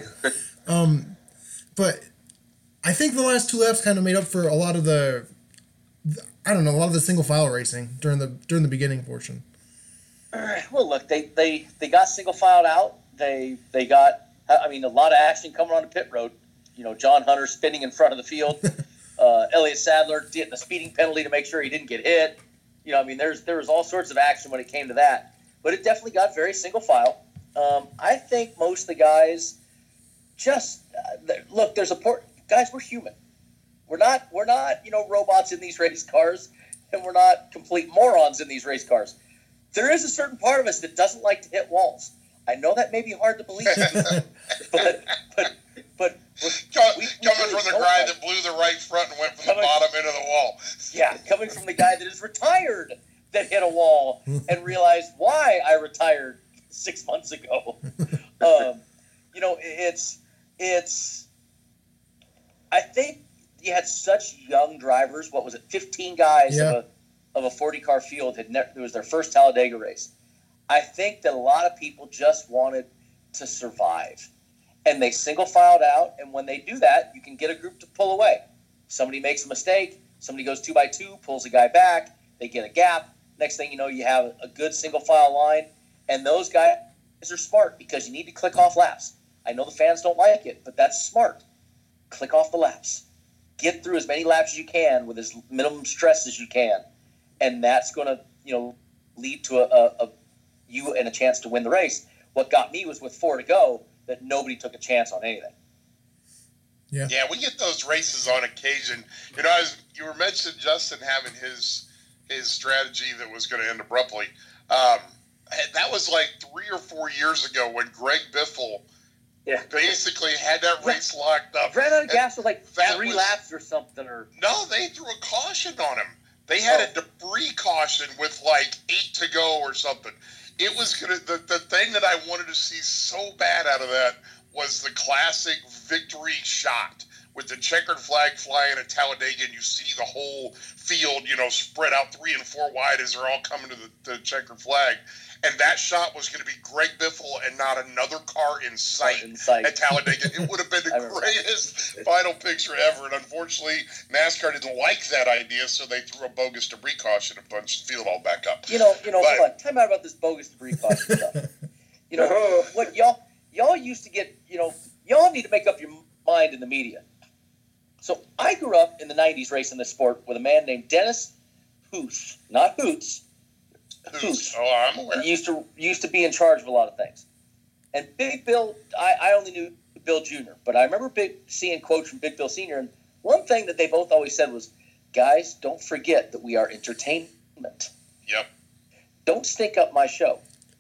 S1: But I think the last 2 laps kind of made up for a lot of the single file racing during the beginning portion.
S2: Well, look, they got single filed out. They got, I mean, a lot of action coming on the pit road. You know, John Hunter spinning in front of the field. Elliott Sadler getting a speeding penalty to make sure he didn't get hit. You know, I mean, there was all sorts of action when it came to that. But it definitely got very single file. I think most of the guys just look. There's a port. Guys, we're human. We're not robots in these race cars, and we're not complete morons in these race cars. There is a certain part of us that doesn't like to hit walls. I know that may be hard to believe, but
S3: coming from the guy that blew the right front and went from the bottom into the wall.
S2: Yeah, coming from the guy that is retired that hit a wall and realized why I retired 6 months ago. It's. I think you had such young drivers. What was it? 15 guys of a 40-car field it was their first Talladega race. I think that a lot of people just wanted to survive, and they single filed out. And when they do that, you can get a group to pull away. Somebody makes a mistake. Somebody goes 2x2, pulls a guy back. They get a gap. Next thing you know, you have a good single file line, and those guys are smart because you need to click off laps. I know the fans don't like it, but that's smart. Click off the laps. Get through as many laps as you can with as minimum stress as you can, and that's going to lead to you and a chance to win the race. What got me was with 4 to go that nobody took a chance on anything.
S3: Yeah, we get those races on occasion. You know, you were mentioning Justin having his strategy that was going to end abruptly. That was like 3 or 4 years ago when Greg Biffle basically had that race locked up.
S2: Ran out of gas with like 3 laps or something.
S3: No, they threw a caution on him. They had a debris caution with like 8 to go or something. It was gonna the thing that I wanted to see so bad out of that was the classic victory shot with the checkered flag flying at Talladega, and you see the whole field, spread out 3 and 4 wide as they're all coming to the checkered flag. And that shot was going to be Greg Biffle and not another car in sight at Talladega. It would have been the greatest final picture ever. And unfortunately, NASCAR didn't like that idea, so they threw a bogus debris caution and bunched the field all back up.
S2: Hold on. Time out about this bogus debris caution stuff. What y'all used to get, y'all need to make up your mind in the media. So I grew up in the 90s racing this sport with a man named Dennis Hoos, not Hoots. Hoos.
S3: Oh, I'm aware.
S2: He used to be in charge of a lot of things. And Big Bill, I only knew Bill Jr., but I remember seeing quotes from Big Bill Sr., and one thing that they both always said was, guys, don't forget that we are entertainment.
S3: Yep.
S2: Don't stink up my show.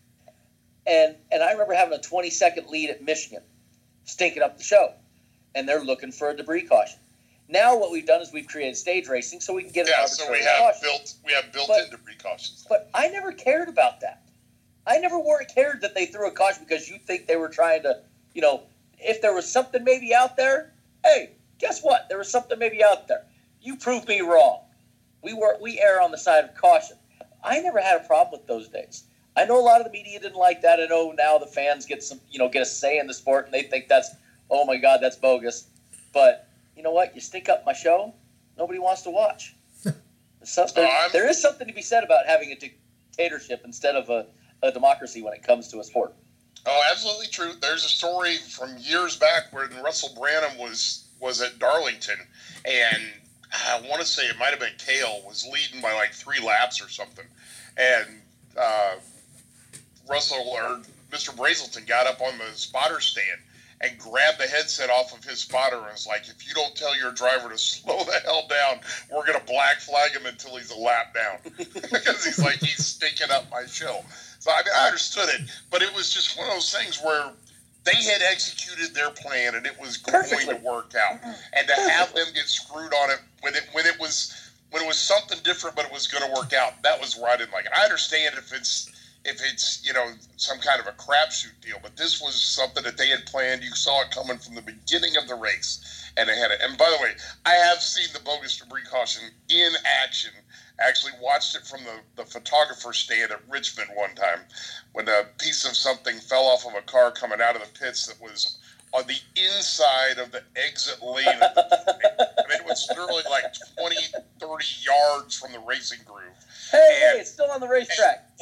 S2: And I remember having a 20-second lead at Michigan, stinking up the show, and they're looking for a debris caution. Now what we've done is we've created stage racing so we can get an arbitrary caution.
S3: we have built-in debris cautions.
S2: But I never cared about that. I never cared that they threw a caution because you think they were trying to, if there was something maybe out there, hey, guess what? There was something maybe out there. You proved me wrong. We err on the side of caution. I never had a problem with those days. I know a lot of the media didn't like that. I know now the fans get a say in the sport and they think that's, oh my God, that's bogus. But you know what? You stink up my show, nobody wants to watch. There is something to be said about having a dictatorship instead of a democracy when it comes to a sport.
S3: Oh, absolutely true. There's a story from years back where Russell Branham was at Darlington, and I want to say it might have been Cale was leading by like 3 laps or something, and Russell or Mr. Brazelton got up on the spotter stand and grabbed the headset off of his spotter and was like, if you don't tell your driver to slow the hell down, we're going to black flag him until he's a lap down. Because he's stinking up my show. So, I understood it, but it was just one of those things where they had executed their plan and it was going to work out. And to have them get screwed on it when it was something different but it was going to work out, that was where I didn't like it. I understand if it's some kind of a crapshoot deal, but this was something that they had planned. You saw it coming from the beginning of the race, and they had it. And by the way, I have seen the bogus debris caution in action. Actually watched it from the photographer's stand at Richmond one time when a piece of something fell off of a car coming out of the pits that was on the inside of the exit lane of the train. I mean, it was literally like 20, 30 yards from the racing groove.
S2: Hey, it's still on the racetrack.
S3: And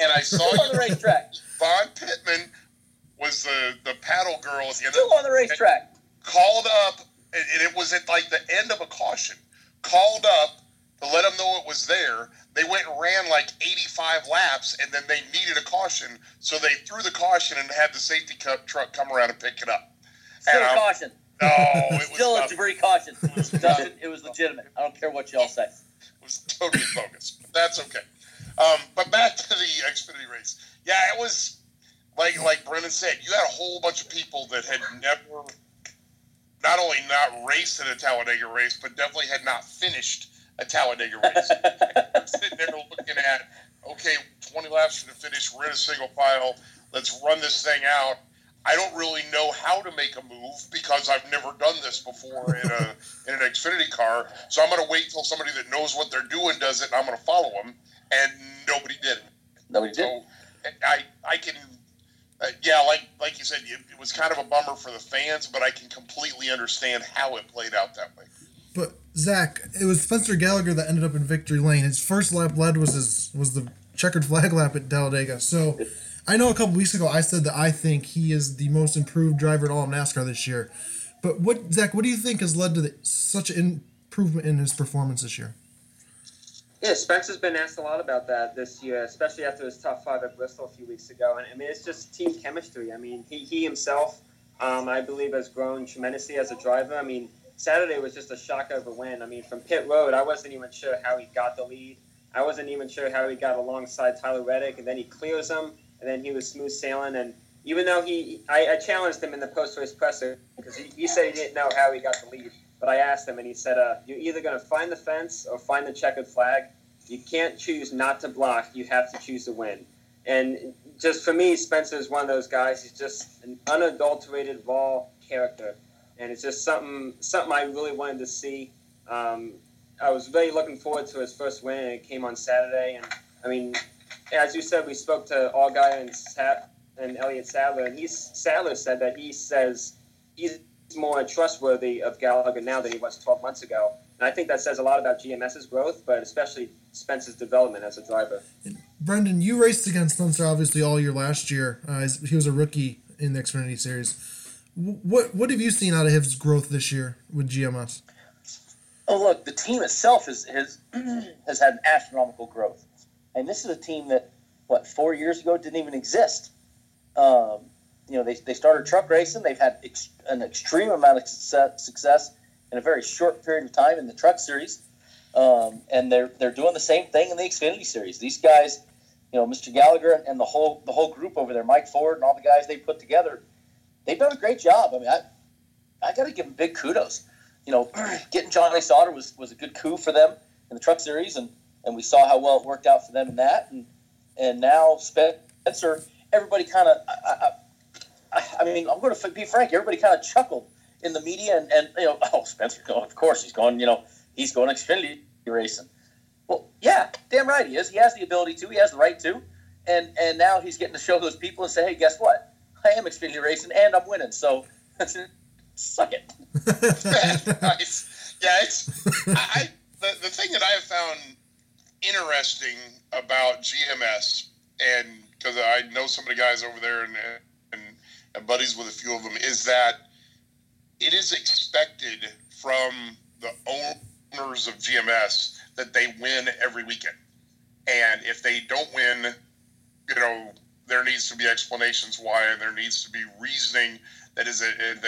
S3: and I saw
S2: Still on the racetrack.
S3: Vaughn Pittman was the paddle girl at the end.
S2: Still on the racetrack.
S3: Called up, and it was at like the end of a caution. Called up to let them know it was there. They went and ran like 85 laps, and then they needed a caution, so they threw the caution and had the safety truck come around and pick it up.
S2: Still a caution.
S3: No, it was
S2: still a debris caution. It was legitimate. I don't care what y'all say.
S3: It was totally bogus. But that's okay. But back to the Xfinity race. Yeah, it was like Brendan said. You had a whole bunch of people that had never, not only not raced in a Talladega race, but definitely had not finished a Talladega race. They're sitting there looking at, okay, 20 laps to the finish. We're in a single file. Let's run this thing out. I don't really know how to make a move because I've never done this before in an Xfinity car. So I'm going to wait till somebody that knows what they're doing does it, and I'm going to follow them. And nobody did it.
S2: Nobody did.
S3: So I can, like you said, it was kind of a bummer for the fans, but I can completely understand how it played out that way.
S1: But Zach, it was Spencer Gallagher that ended up in victory lane. His first lap led was the checkered flag lap at Talladega. So I know a couple weeks ago I said that I think he is the most improved driver in all of NASCAR this year. But Zach, what do you think has led to such an improvement in his performance this year?
S4: Yeah, Spencer's been asked a lot about that this year, especially after his top 5 at Bristol a few weeks ago. And I mean, it's just team chemistry. I mean, he himself, I believe, has grown tremendously as a driver. I mean, Saturday was just a shock of a win. I mean, from pit road, I wasn't even sure how he got the lead. I wasn't even sure how he got alongside Tyler Reddick, and then he clears him, and then he was smooth sailing. And even though I challenged him in the post-race presser because he said he didn't know how he got the lead. But I asked him, and he said, you're either going to find the fence or find the checkered flag. You can't choose not to block. You have to choose to win. And just for me, Spencer is one of those guys. He's just an unadulterated, raw character. And it's just something I really wanted to see. I was really looking forward to his first win, and it came on Saturday. And, I mean, as you said, we spoke to Allgaier and Elliott Sadler, and Sadler said that he says he's more trustworthy of Gallagher now than he was 12 months ago. And I think that says a lot about GMS's growth, but especially Spencer's development as a driver.
S1: Brendan, you raced against Spencer obviously all year last year. He was a rookie in the Xfinity Series. What have you seen out of his growth this year with GMS?
S2: Oh, look, the team itself has had astronomical growth. And this is a team that, 4 years ago didn't even exist. They started truck racing. They've had an extreme amount of success in a very short period of time in the Truck Series. And they're doing the same thing in the Xfinity Series. These guys, Mr. Gallagher and the whole group over there, Mike Ford and all the guys they put together, they've done a great job. I mean, I got to give them big kudos. Getting Johnny Sauter was a good coup for them in the Truck Series, and we saw how well it worked out for them in that. And now Spencer, everybody kind of, I mean, I'm going to be frank, everybody kind of chuckled in the media, and Spencer, of course he's going, he's going Xfinity racing. Well, yeah, damn right he is. He has the ability to. He has the right to. And now he's getting to show those people and say, hey, guess what? I am Xfinity racing, and I'm winning. So suck it.
S3: Nice. Yeah, the thing that I have found interesting about GMS, and because I know some of the guys over there and buddies with a few of them, is that it is expected from the owners of GMS that they win every weekend. And if they don't win, there needs to be explanations why, and there needs to be reasoning that is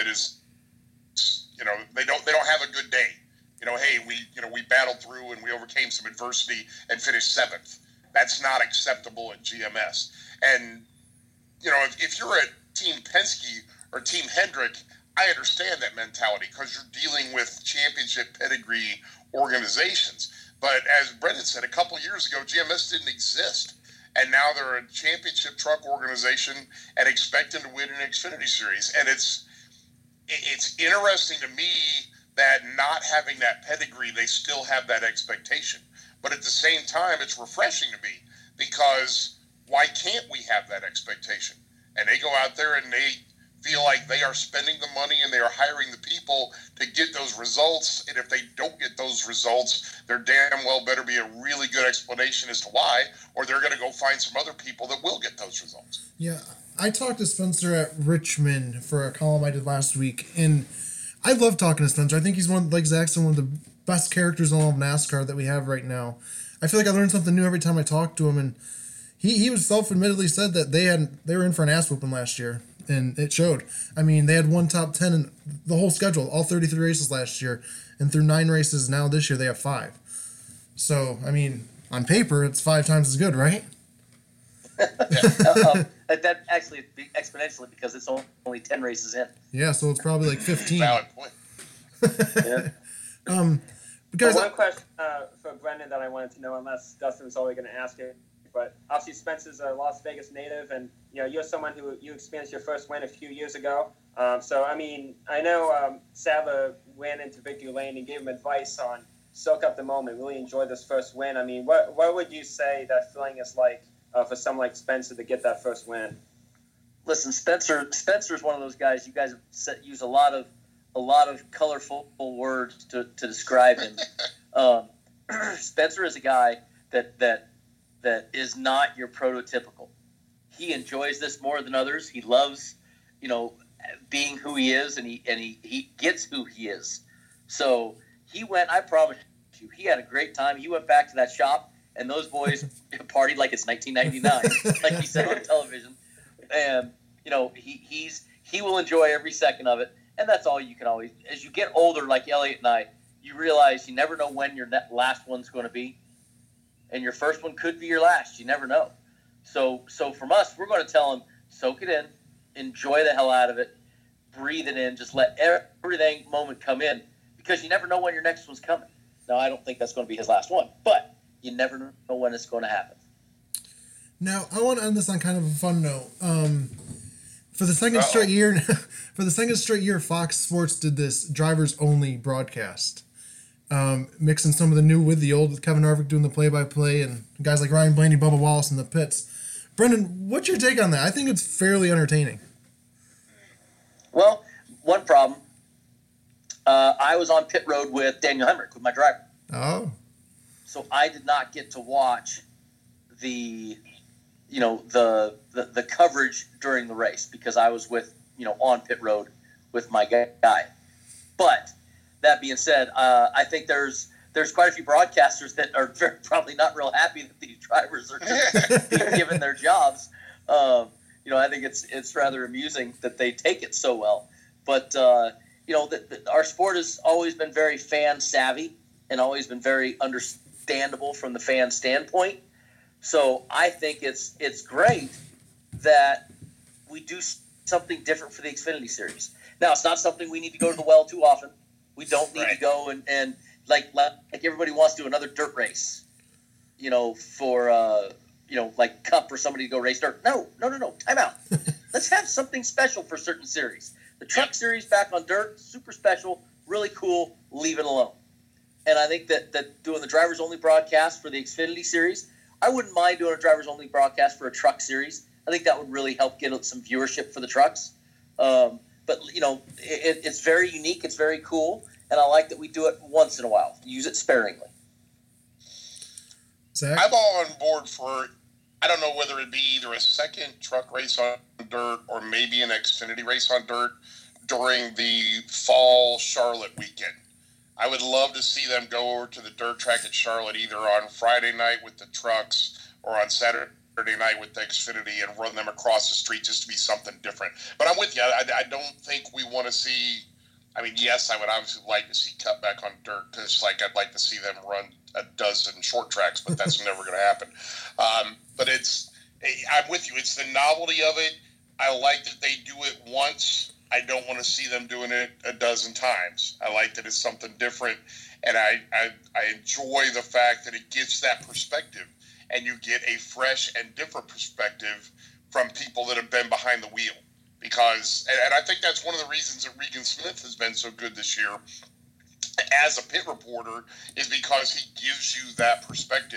S3: they don't have a good day. Hey, we battled through and we overcame some adversity and finished 7th. That's not acceptable at GMS. And if you're at Team Penske or Team Hendrick, I understand that mentality because you're dealing with championship pedigree organizations. But as Brendan said, a couple of years ago, GMS didn't exist. And now they're a championship truck organization and expect them to win an Xfinity Series. And it's interesting to me that not having that pedigree, they still have that expectation. But at the same time, it's refreshing to me because why can't we have that expectation? And they go out there and they feel like they are spending the money and they are hiring the people to get those results. And if they don't get those results, there damn well better be a really good explanation as to why, or they're going to go find some other people that will get those results.
S1: Yeah, I talked to Spencer at Richmond for a column I did last week, and I love talking to Spencer. I think he's like Zach said, one of the best characters in all of NASCAR that we have right now. I feel like I learn something new every time I talk to him, and he was self-admittedly said that they were in for an ass whooping last year, and it showed. I mean, they had one top 10 in the whole schedule, all 33 races last year, and through 9 races now this year they have 5. So, I mean, on paper, it's 5 times as good, right?
S2: That actually exponentially because it's only 10 races in.
S1: Yeah, so it's probably like 15.
S3: Valid point.
S2: Yeah.
S1: Because
S4: one question for Brendan that I wanted to know, unless Dustin's already going to ask it, but obviously Spencer's a Las Vegas native, and you're someone who you experienced your first win a few years ago. So I mean, I know Sava ran into Victory Lane and gave him advice on soak up the moment, really enjoy this first win. I mean, what would you say that feeling is like for someone like Spencer to get that first win?
S2: Listen, Spencer's one of those guys. You guys use a lot of colorful words to describe him. Spencer is a guy that is not your prototypical. He enjoys this more than others. He loves, being who he is, and he gets who he is. So he went. I promise you, he had a great time. He went back to that shop, and those boys partied like it's 1999, like he said on television. And he will enjoy every second of it. And that's all you can always. As you get older, like Elliot and I, you realize you never know when your last one's going to be, and your first one could be your last. You never know. So from us, we're going to tell him, soak it in, enjoy the hell out of it, breathe it in, just let everything moment come in, because you never know when your next one's coming. Now, I don't think that's going to be his last one, but you never know when it's going to happen.
S1: Now, I want to end this on kind of a fun note. For the second straight year, Fox Sports did this drivers only broadcast, mixing some of the new with the old, with Kevin Harvick doing the play-by-play and guys like Ryan Blaney, Bubba Wallace in the pits. Brendan, what's your take on that? I think it's fairly entertaining.
S2: Well, one problem. I was on pit road with Daniel Hemrick, with my driver.
S1: Oh.
S2: So I did not get to watch the coverage during the race because I was on pit road with my guy. But that being said, I think there's quite a few broadcasters that are probably not real happy that these drivers are just being given their jobs. I think it's rather amusing that they take it so well. But our sport has always been very fan savvy and always been very understandable from the fan standpoint. So I think it's great that we do something different for the Xfinity Series. Now, it's not something we need to go to the well too often. We don't need to go and like everybody wants to do another dirt race, for like Cup or somebody to go race dirt. No. Time out. Let's have something special for certain series. The Truck Series back on dirt, super special, really cool. Leave it alone. And I think that doing the drivers only broadcast for the Xfinity Series, I wouldn't mind doing a drivers only broadcast for a Truck Series. I think that would really help get some viewership for the trucks. But it's very unique. It's very cool. And I like that we do it once in a while. Use it sparingly.
S1: Zach?
S3: I'm all on board for, I don't know whether it'd be either a second truck race on dirt or maybe an Xfinity race on dirt during the fall Charlotte weekend. I would love to see them go over to the dirt track at Charlotte either on Friday night with the trucks or on Saturday night with the Xfinity and run them across the street just to be something different. But I'm with you. I don't think we want to see. I mean, yes, I would obviously like to see cut back on dirt because, I'd like to see them run a dozen short tracks, but that's never going to happen. But I'm with you. It's the novelty of it. I like that they do it once. I don't want to see them doing it a dozen times. I like that it's something different, and I enjoy the fact that it gives that perspective, and you get a fresh and different perspective from people that have been behind the wheel. Because, and I think that's one of the reasons that Regan Smith has been so good this year as a pit reporter, is because he gives you that perspective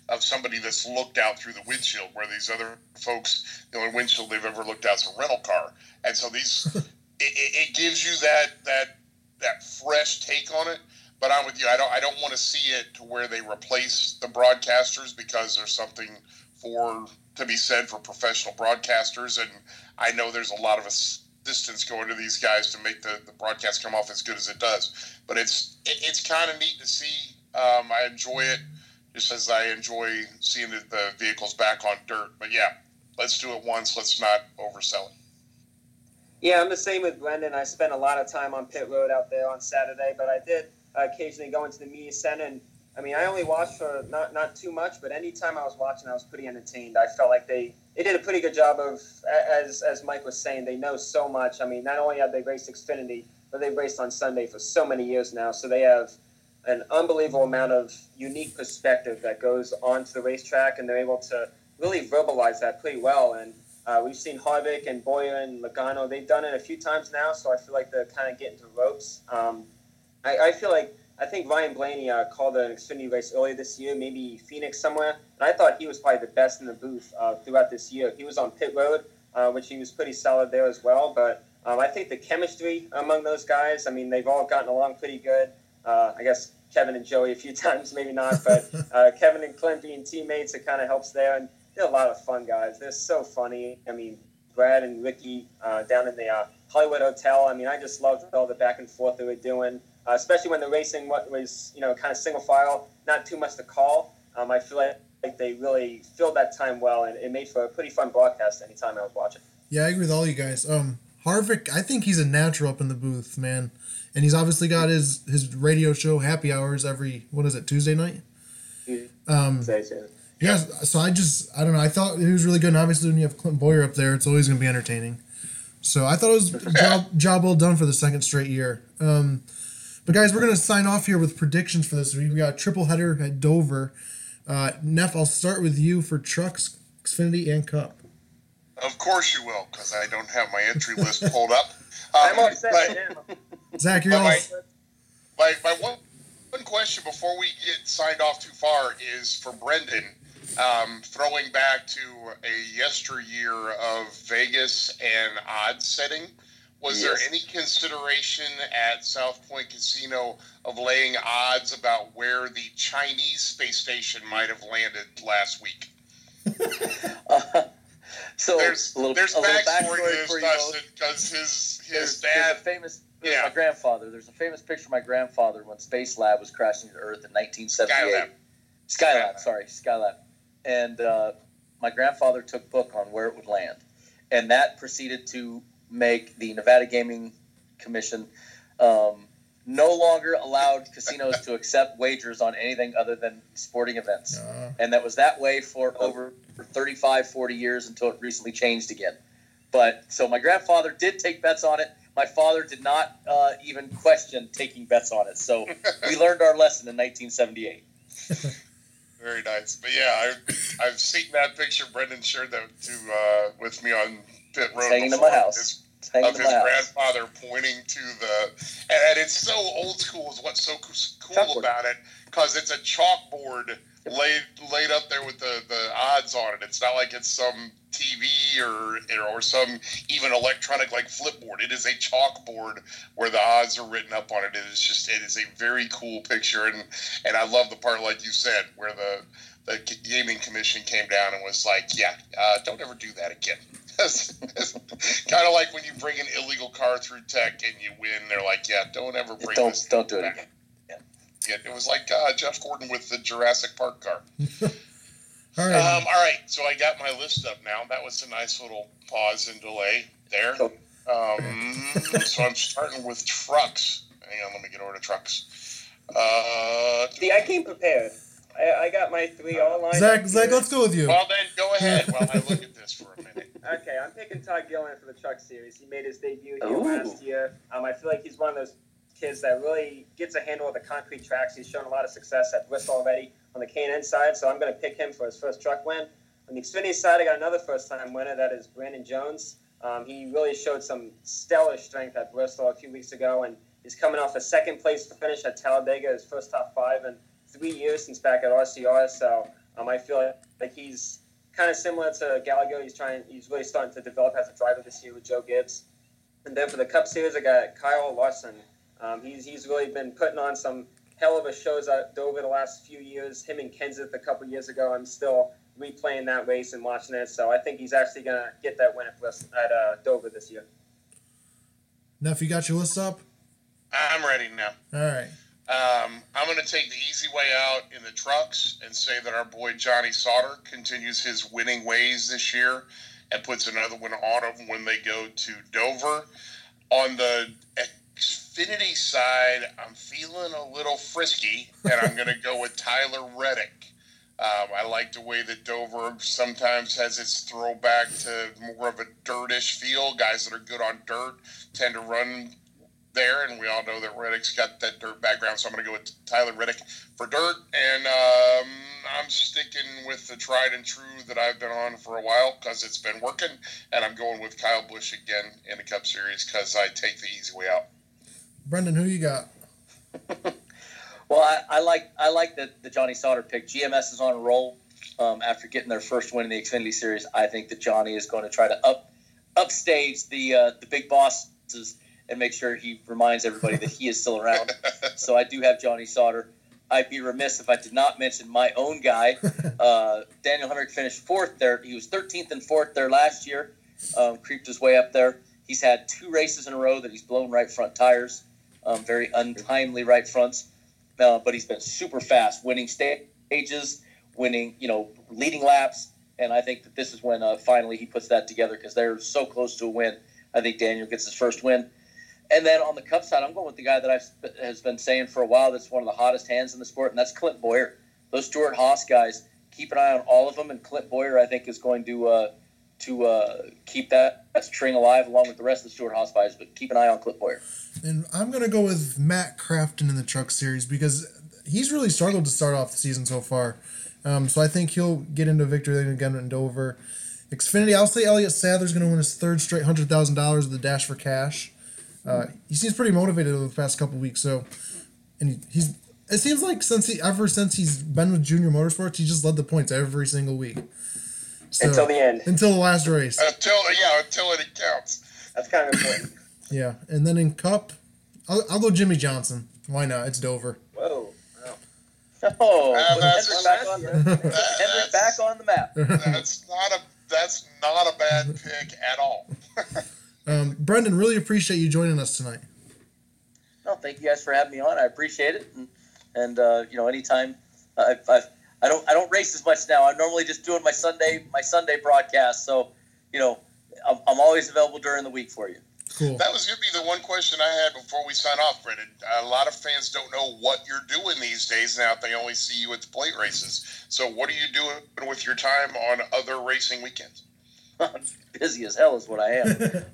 S3: of somebody that's looked out through the windshield, where these other folks, the only windshield they've ever looked out is a rental car. And so it gives you that fresh take on it. But I'm with you. I don't want to see it to where they replace the broadcasters, because there's something to be said for professional broadcasters, and I know there's a lot of assistance going to these guys to make the broadcast come off as good as it does. But it's kind of neat to see. I enjoy it, just as I enjoy seeing the vehicles back on dirt. But yeah, let's do it once. Let's not oversell it.
S4: Yeah, I'm the same with Brendan. I spent a lot of time on pit road out there on Saturday, but I did occasionally go into the media center. And I mean, I only watched for not too much, but any time I was watching, I was pretty entertained. I felt like they did a pretty good job of, as Mike was saying, they know so much. I mean, not only have they raced Xfinity, but they've raced on Sunday for so many years now. So they have an unbelievable amount of unique perspective that goes onto the racetrack, and they're able to really verbalize that pretty well. And we've seen Harvick and Boyer and Logano. They've done it a few times now, so I feel like they're kind of getting to the ropes. I think Ryan Blaney called an Xfinity race earlier this year, maybe Phoenix somewhere, and I thought he was probably the best in the booth throughout this year. He was on pit road, which he was pretty solid there as well, but I think the chemistry among those guys, I mean, they've all gotten along pretty good. I guess Kevin and Joey a few times, maybe not, but Kevin and Clint being teammates, it kind of helps there, and they're a lot of fun guys. They're so funny. I mean, Brad and Ricky down in the Hollywood Hotel, I mean, I just loved all the back and forth they were doing. Especially when the racing was, kind of single file, not too much to call. I feel like they really filled that time well, and it made for a pretty fun broadcast anytime I was watching.
S1: Yeah, I agree with all you guys. Harvick, I think he's a natural up in the booth, man. And he's obviously got his radio show, Happy Hours, every, Tuesday night? Yeah, so I don't know. I thought he was really good. And obviously, when you have Clint Boyer up there, it's always going to be entertaining. So I thought it was a job well done for the second straight year. But guys, we're going to sign off here with predictions for this week. We got a triple header at Dover. Neff, I'll start with you for trucks, Xfinity, and Cup.
S3: Of course you will, because I don't have my entry list pulled up.
S4: I'm upset now.
S1: Zach, you're
S3: my one question before we get signed off too far is for Brendan. Throwing back to a yesteryear of Vegas and odds setting, was there any consideration at South Point Casino of laying odds about where the Chinese space station might have landed last week?
S2: So
S3: there's backstory to this, Dustin, because his dad.
S2: My grandfather. There's a famous picture of my grandfather when Space Lab was crashing to Earth in 1978. Skylab. And my grandfather took book on where it would land, and that proceeded to make the Nevada Gaming Commission no longer allowed casinos to accept wagers on anything other than sporting events. And that was that way for over 35, 40 years until it recently changed again. But so my grandfather did take bets on it. My father did not even question taking bets on it. So we learned our lesson in 1978.
S3: Very nice. But yeah, I've seen that picture. Brendan shared that with me on pit road.
S2: Hanging in my house.
S3: Of his grandfather pointing to and it's so old school is what's so cool chalkboard about it, because it's a chalkboard laid up there with the odds on it. It's not like it's some TV or some even electronic like Flipboard. It is a chalkboard where the odds are written up on it. It is a very cool picture, and I love the part, like you said, where the gaming commission came down and was like, don't ever do that again. It's kind of like when you bring an illegal car through tech and you win. They're like, don't ever bring this.
S2: Don't do it again.
S3: Yeah, it was like Jeff Gordon with the Jurassic Park car.
S1: All right.
S3: All right, so I got my list up now. That was a nice little pause and delay there. So I'm starting with trucks. Hang on, let me get over to trucks.
S4: See, I came prepared. I got my three all lined
S1: Zach,
S4: up.
S1: Zach, let's go with you.
S3: Well, then go ahead while I look at this for a minute.
S4: Okay, I'm picking Todd Gilliland for the Truck Series. He made his debut here last year. I feel like he's one of those kids that really gets a handle of the concrete tracks. He's shown a lot of success at Bristol already on the K&N side, so I'm going to pick him for his first truck win. On the Xfinity side, I got another first-time winner. That is Brandon Jones. He really showed some stellar strength at Bristol a few weeks ago, and he's coming off a second-place finish at Talladega, his first top five in 3 years since back at RCR. So I feel like he's kind of similar to Gallagher. He's really starting to develop as a driver this year with Joe Gibbs. And then for the Cup Series, I got Kyle Larson. He's really been putting on some hell of a shows at Dover the last few years. Him and Kenseth a couple years ago. I'm still replaying that race and watching it. So I think he's actually going to get that win at Dover this year.
S1: Neff, you got your list up?
S3: I'm ready now.
S1: All right.
S3: I'm going to take the easy way out in the trucks and say that our boy Johnny Sauter continues his winning ways this year and puts another one on them when they go to Dover. On the Xfinity side, I'm feeling a little frisky, and I'm going to go with Tyler Reddick. I like the way that Dover sometimes has its throwback to more of a dirtish feel. Guys that are good on dirt tend to run there, and we all know that Reddick's got that dirt background, so I'm going to go with Tyler Reddick for dirt, and I'm sticking with the tried and true that I've been on for a while because it's been working, and I'm going with Kyle Busch again in the Cup Series because I take the easy way out.
S1: Brendan, who you got?
S2: Well, I like the Johnny Sauter pick. GMS is on a roll after getting their first win in the Xfinity Series. I think that Johnny is going to try to upstage the big bosses and make sure he reminds everybody that he is still around. So I do have Johnny Sauter. I'd be remiss if I did not mention my own guy. Daniel Hemrick finished fourth there. He was 13th and fourth there last year, creeped his way up there. He's had 2 races in a row that he's blown right front tires, very untimely right fronts. But he's been super fast, winning stages, winning, leading laps. And I think that this is when finally he puts that together because they're so close to a win. I think Daniel gets his first win. And then on the Cup side, I'm going with the guy that has been saying for a while that's one of the hottest hands in the sport, and that's Clint Bowyer. Those Stuart Haas guys, keep an eye on all of them, and Clint Bowyer, I think, is going to keep that string alive along with the rest of the Stuart Haas guys, but keep an eye on Clint Bowyer.
S1: And I'm going to go with Matt Crafton in the Truck Series because he's really struggled to start off the season so far. So I think he'll get into victory again in Dover. Xfinity, I'll say Elliott Sadler's going to win his third straight $100,000 with the Dash for Cash. He seems pretty motivated over the past couple weeks. So, and it seems like ever since he's been with Junior Motorsports, he just led the points every single week. So,
S4: until the end.
S1: Until the last race.
S3: Until it counts.
S4: That's kind of important.
S1: Yeah, and then in Cup, I'll go Jimmy Johnson. Why not? It's Dover.
S4: Whoa.
S2: Oh,
S3: Henrik
S2: back on the map.
S3: That's not a bad pick at all.
S1: Brendan, really appreciate you joining us tonight.
S2: No, thank you guys for having me on. I appreciate it, and anytime. I don't race as much now. I'm normally just doing my Sunday broadcast, so I'm always available during the week for you.
S1: Cool.
S3: That was going to be the one question I had before we sign off, Brendan. A lot of fans don't know what you're doing these days now if they only see you at the plate races. So what are you doing with your time on other racing weekends?
S2: I'm busy as hell is what I am.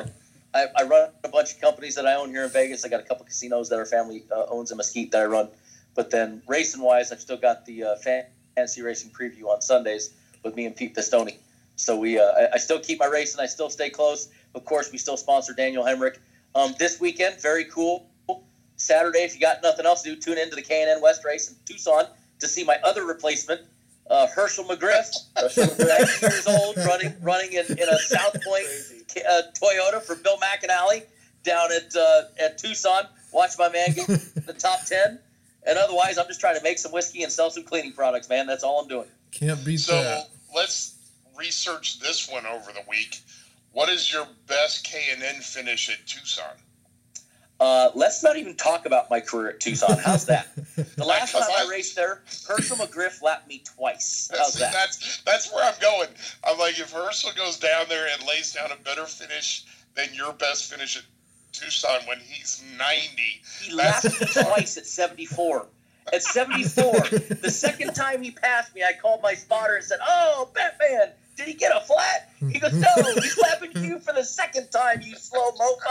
S2: I run a bunch of companies that I own here in Vegas. I got a couple casinos that our family owns in Mesquite that I run. But then racing-wise, I've still got the Fantasy Racing Preview on Sundays with me and Pete Pistone. So I still keep my racing. I still stay close. Of course, we still sponsor Daniel Hemrick. This weekend, very cool. Saturday, if you got nothing else to do, tune into the K&N West race in Tucson to see my other replacement, Herschel McGriff, 19 years old, running in a South Point Toyota for Bill McAnally down at Tucson. Watch my man get the top 10. And otherwise, I'm just trying to make some whiskey and sell some cleaning products, man. That's all I'm doing.
S1: Can't beat
S3: so
S1: that.
S3: So let's research this one over the week. What is your best K&N finish at Tucson?
S2: Let's not even talk about my career at Tucson. How's that? The last time I raced there, Herschel McGriff lapped me twice. How's that?
S3: That's where I'm going. I'm like, if Herschel goes down there and lays down a better finish than your best finish at Tucson when he's 90.
S2: He lapped me twice at 74. At 74, the second time he passed me, I called my spotter and said, "Oh, Batman, did he get a flat?" He goes, "No, he's lapping you for the second time, you slow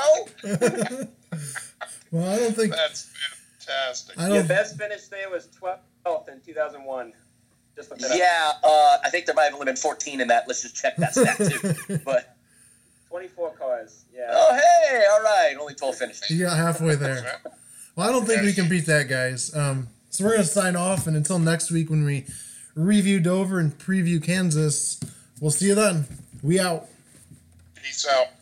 S2: mofo."
S1: Well, I don't think
S3: that's fantastic.
S4: Your best finish there was 12th in 2001. Just look it up.
S2: Yeah, I think there might have only been 14 in that. Let's just check that stat too. But
S4: 24 cars. Yeah.
S2: Oh, hey, all right, only 12 finished.
S1: you got halfway there. Well, I don't think we can beat that, guys. So we're gonna sign off, and until next week when we review Dover and preview Kansas. We'll see you then. We out.
S3: Peace out.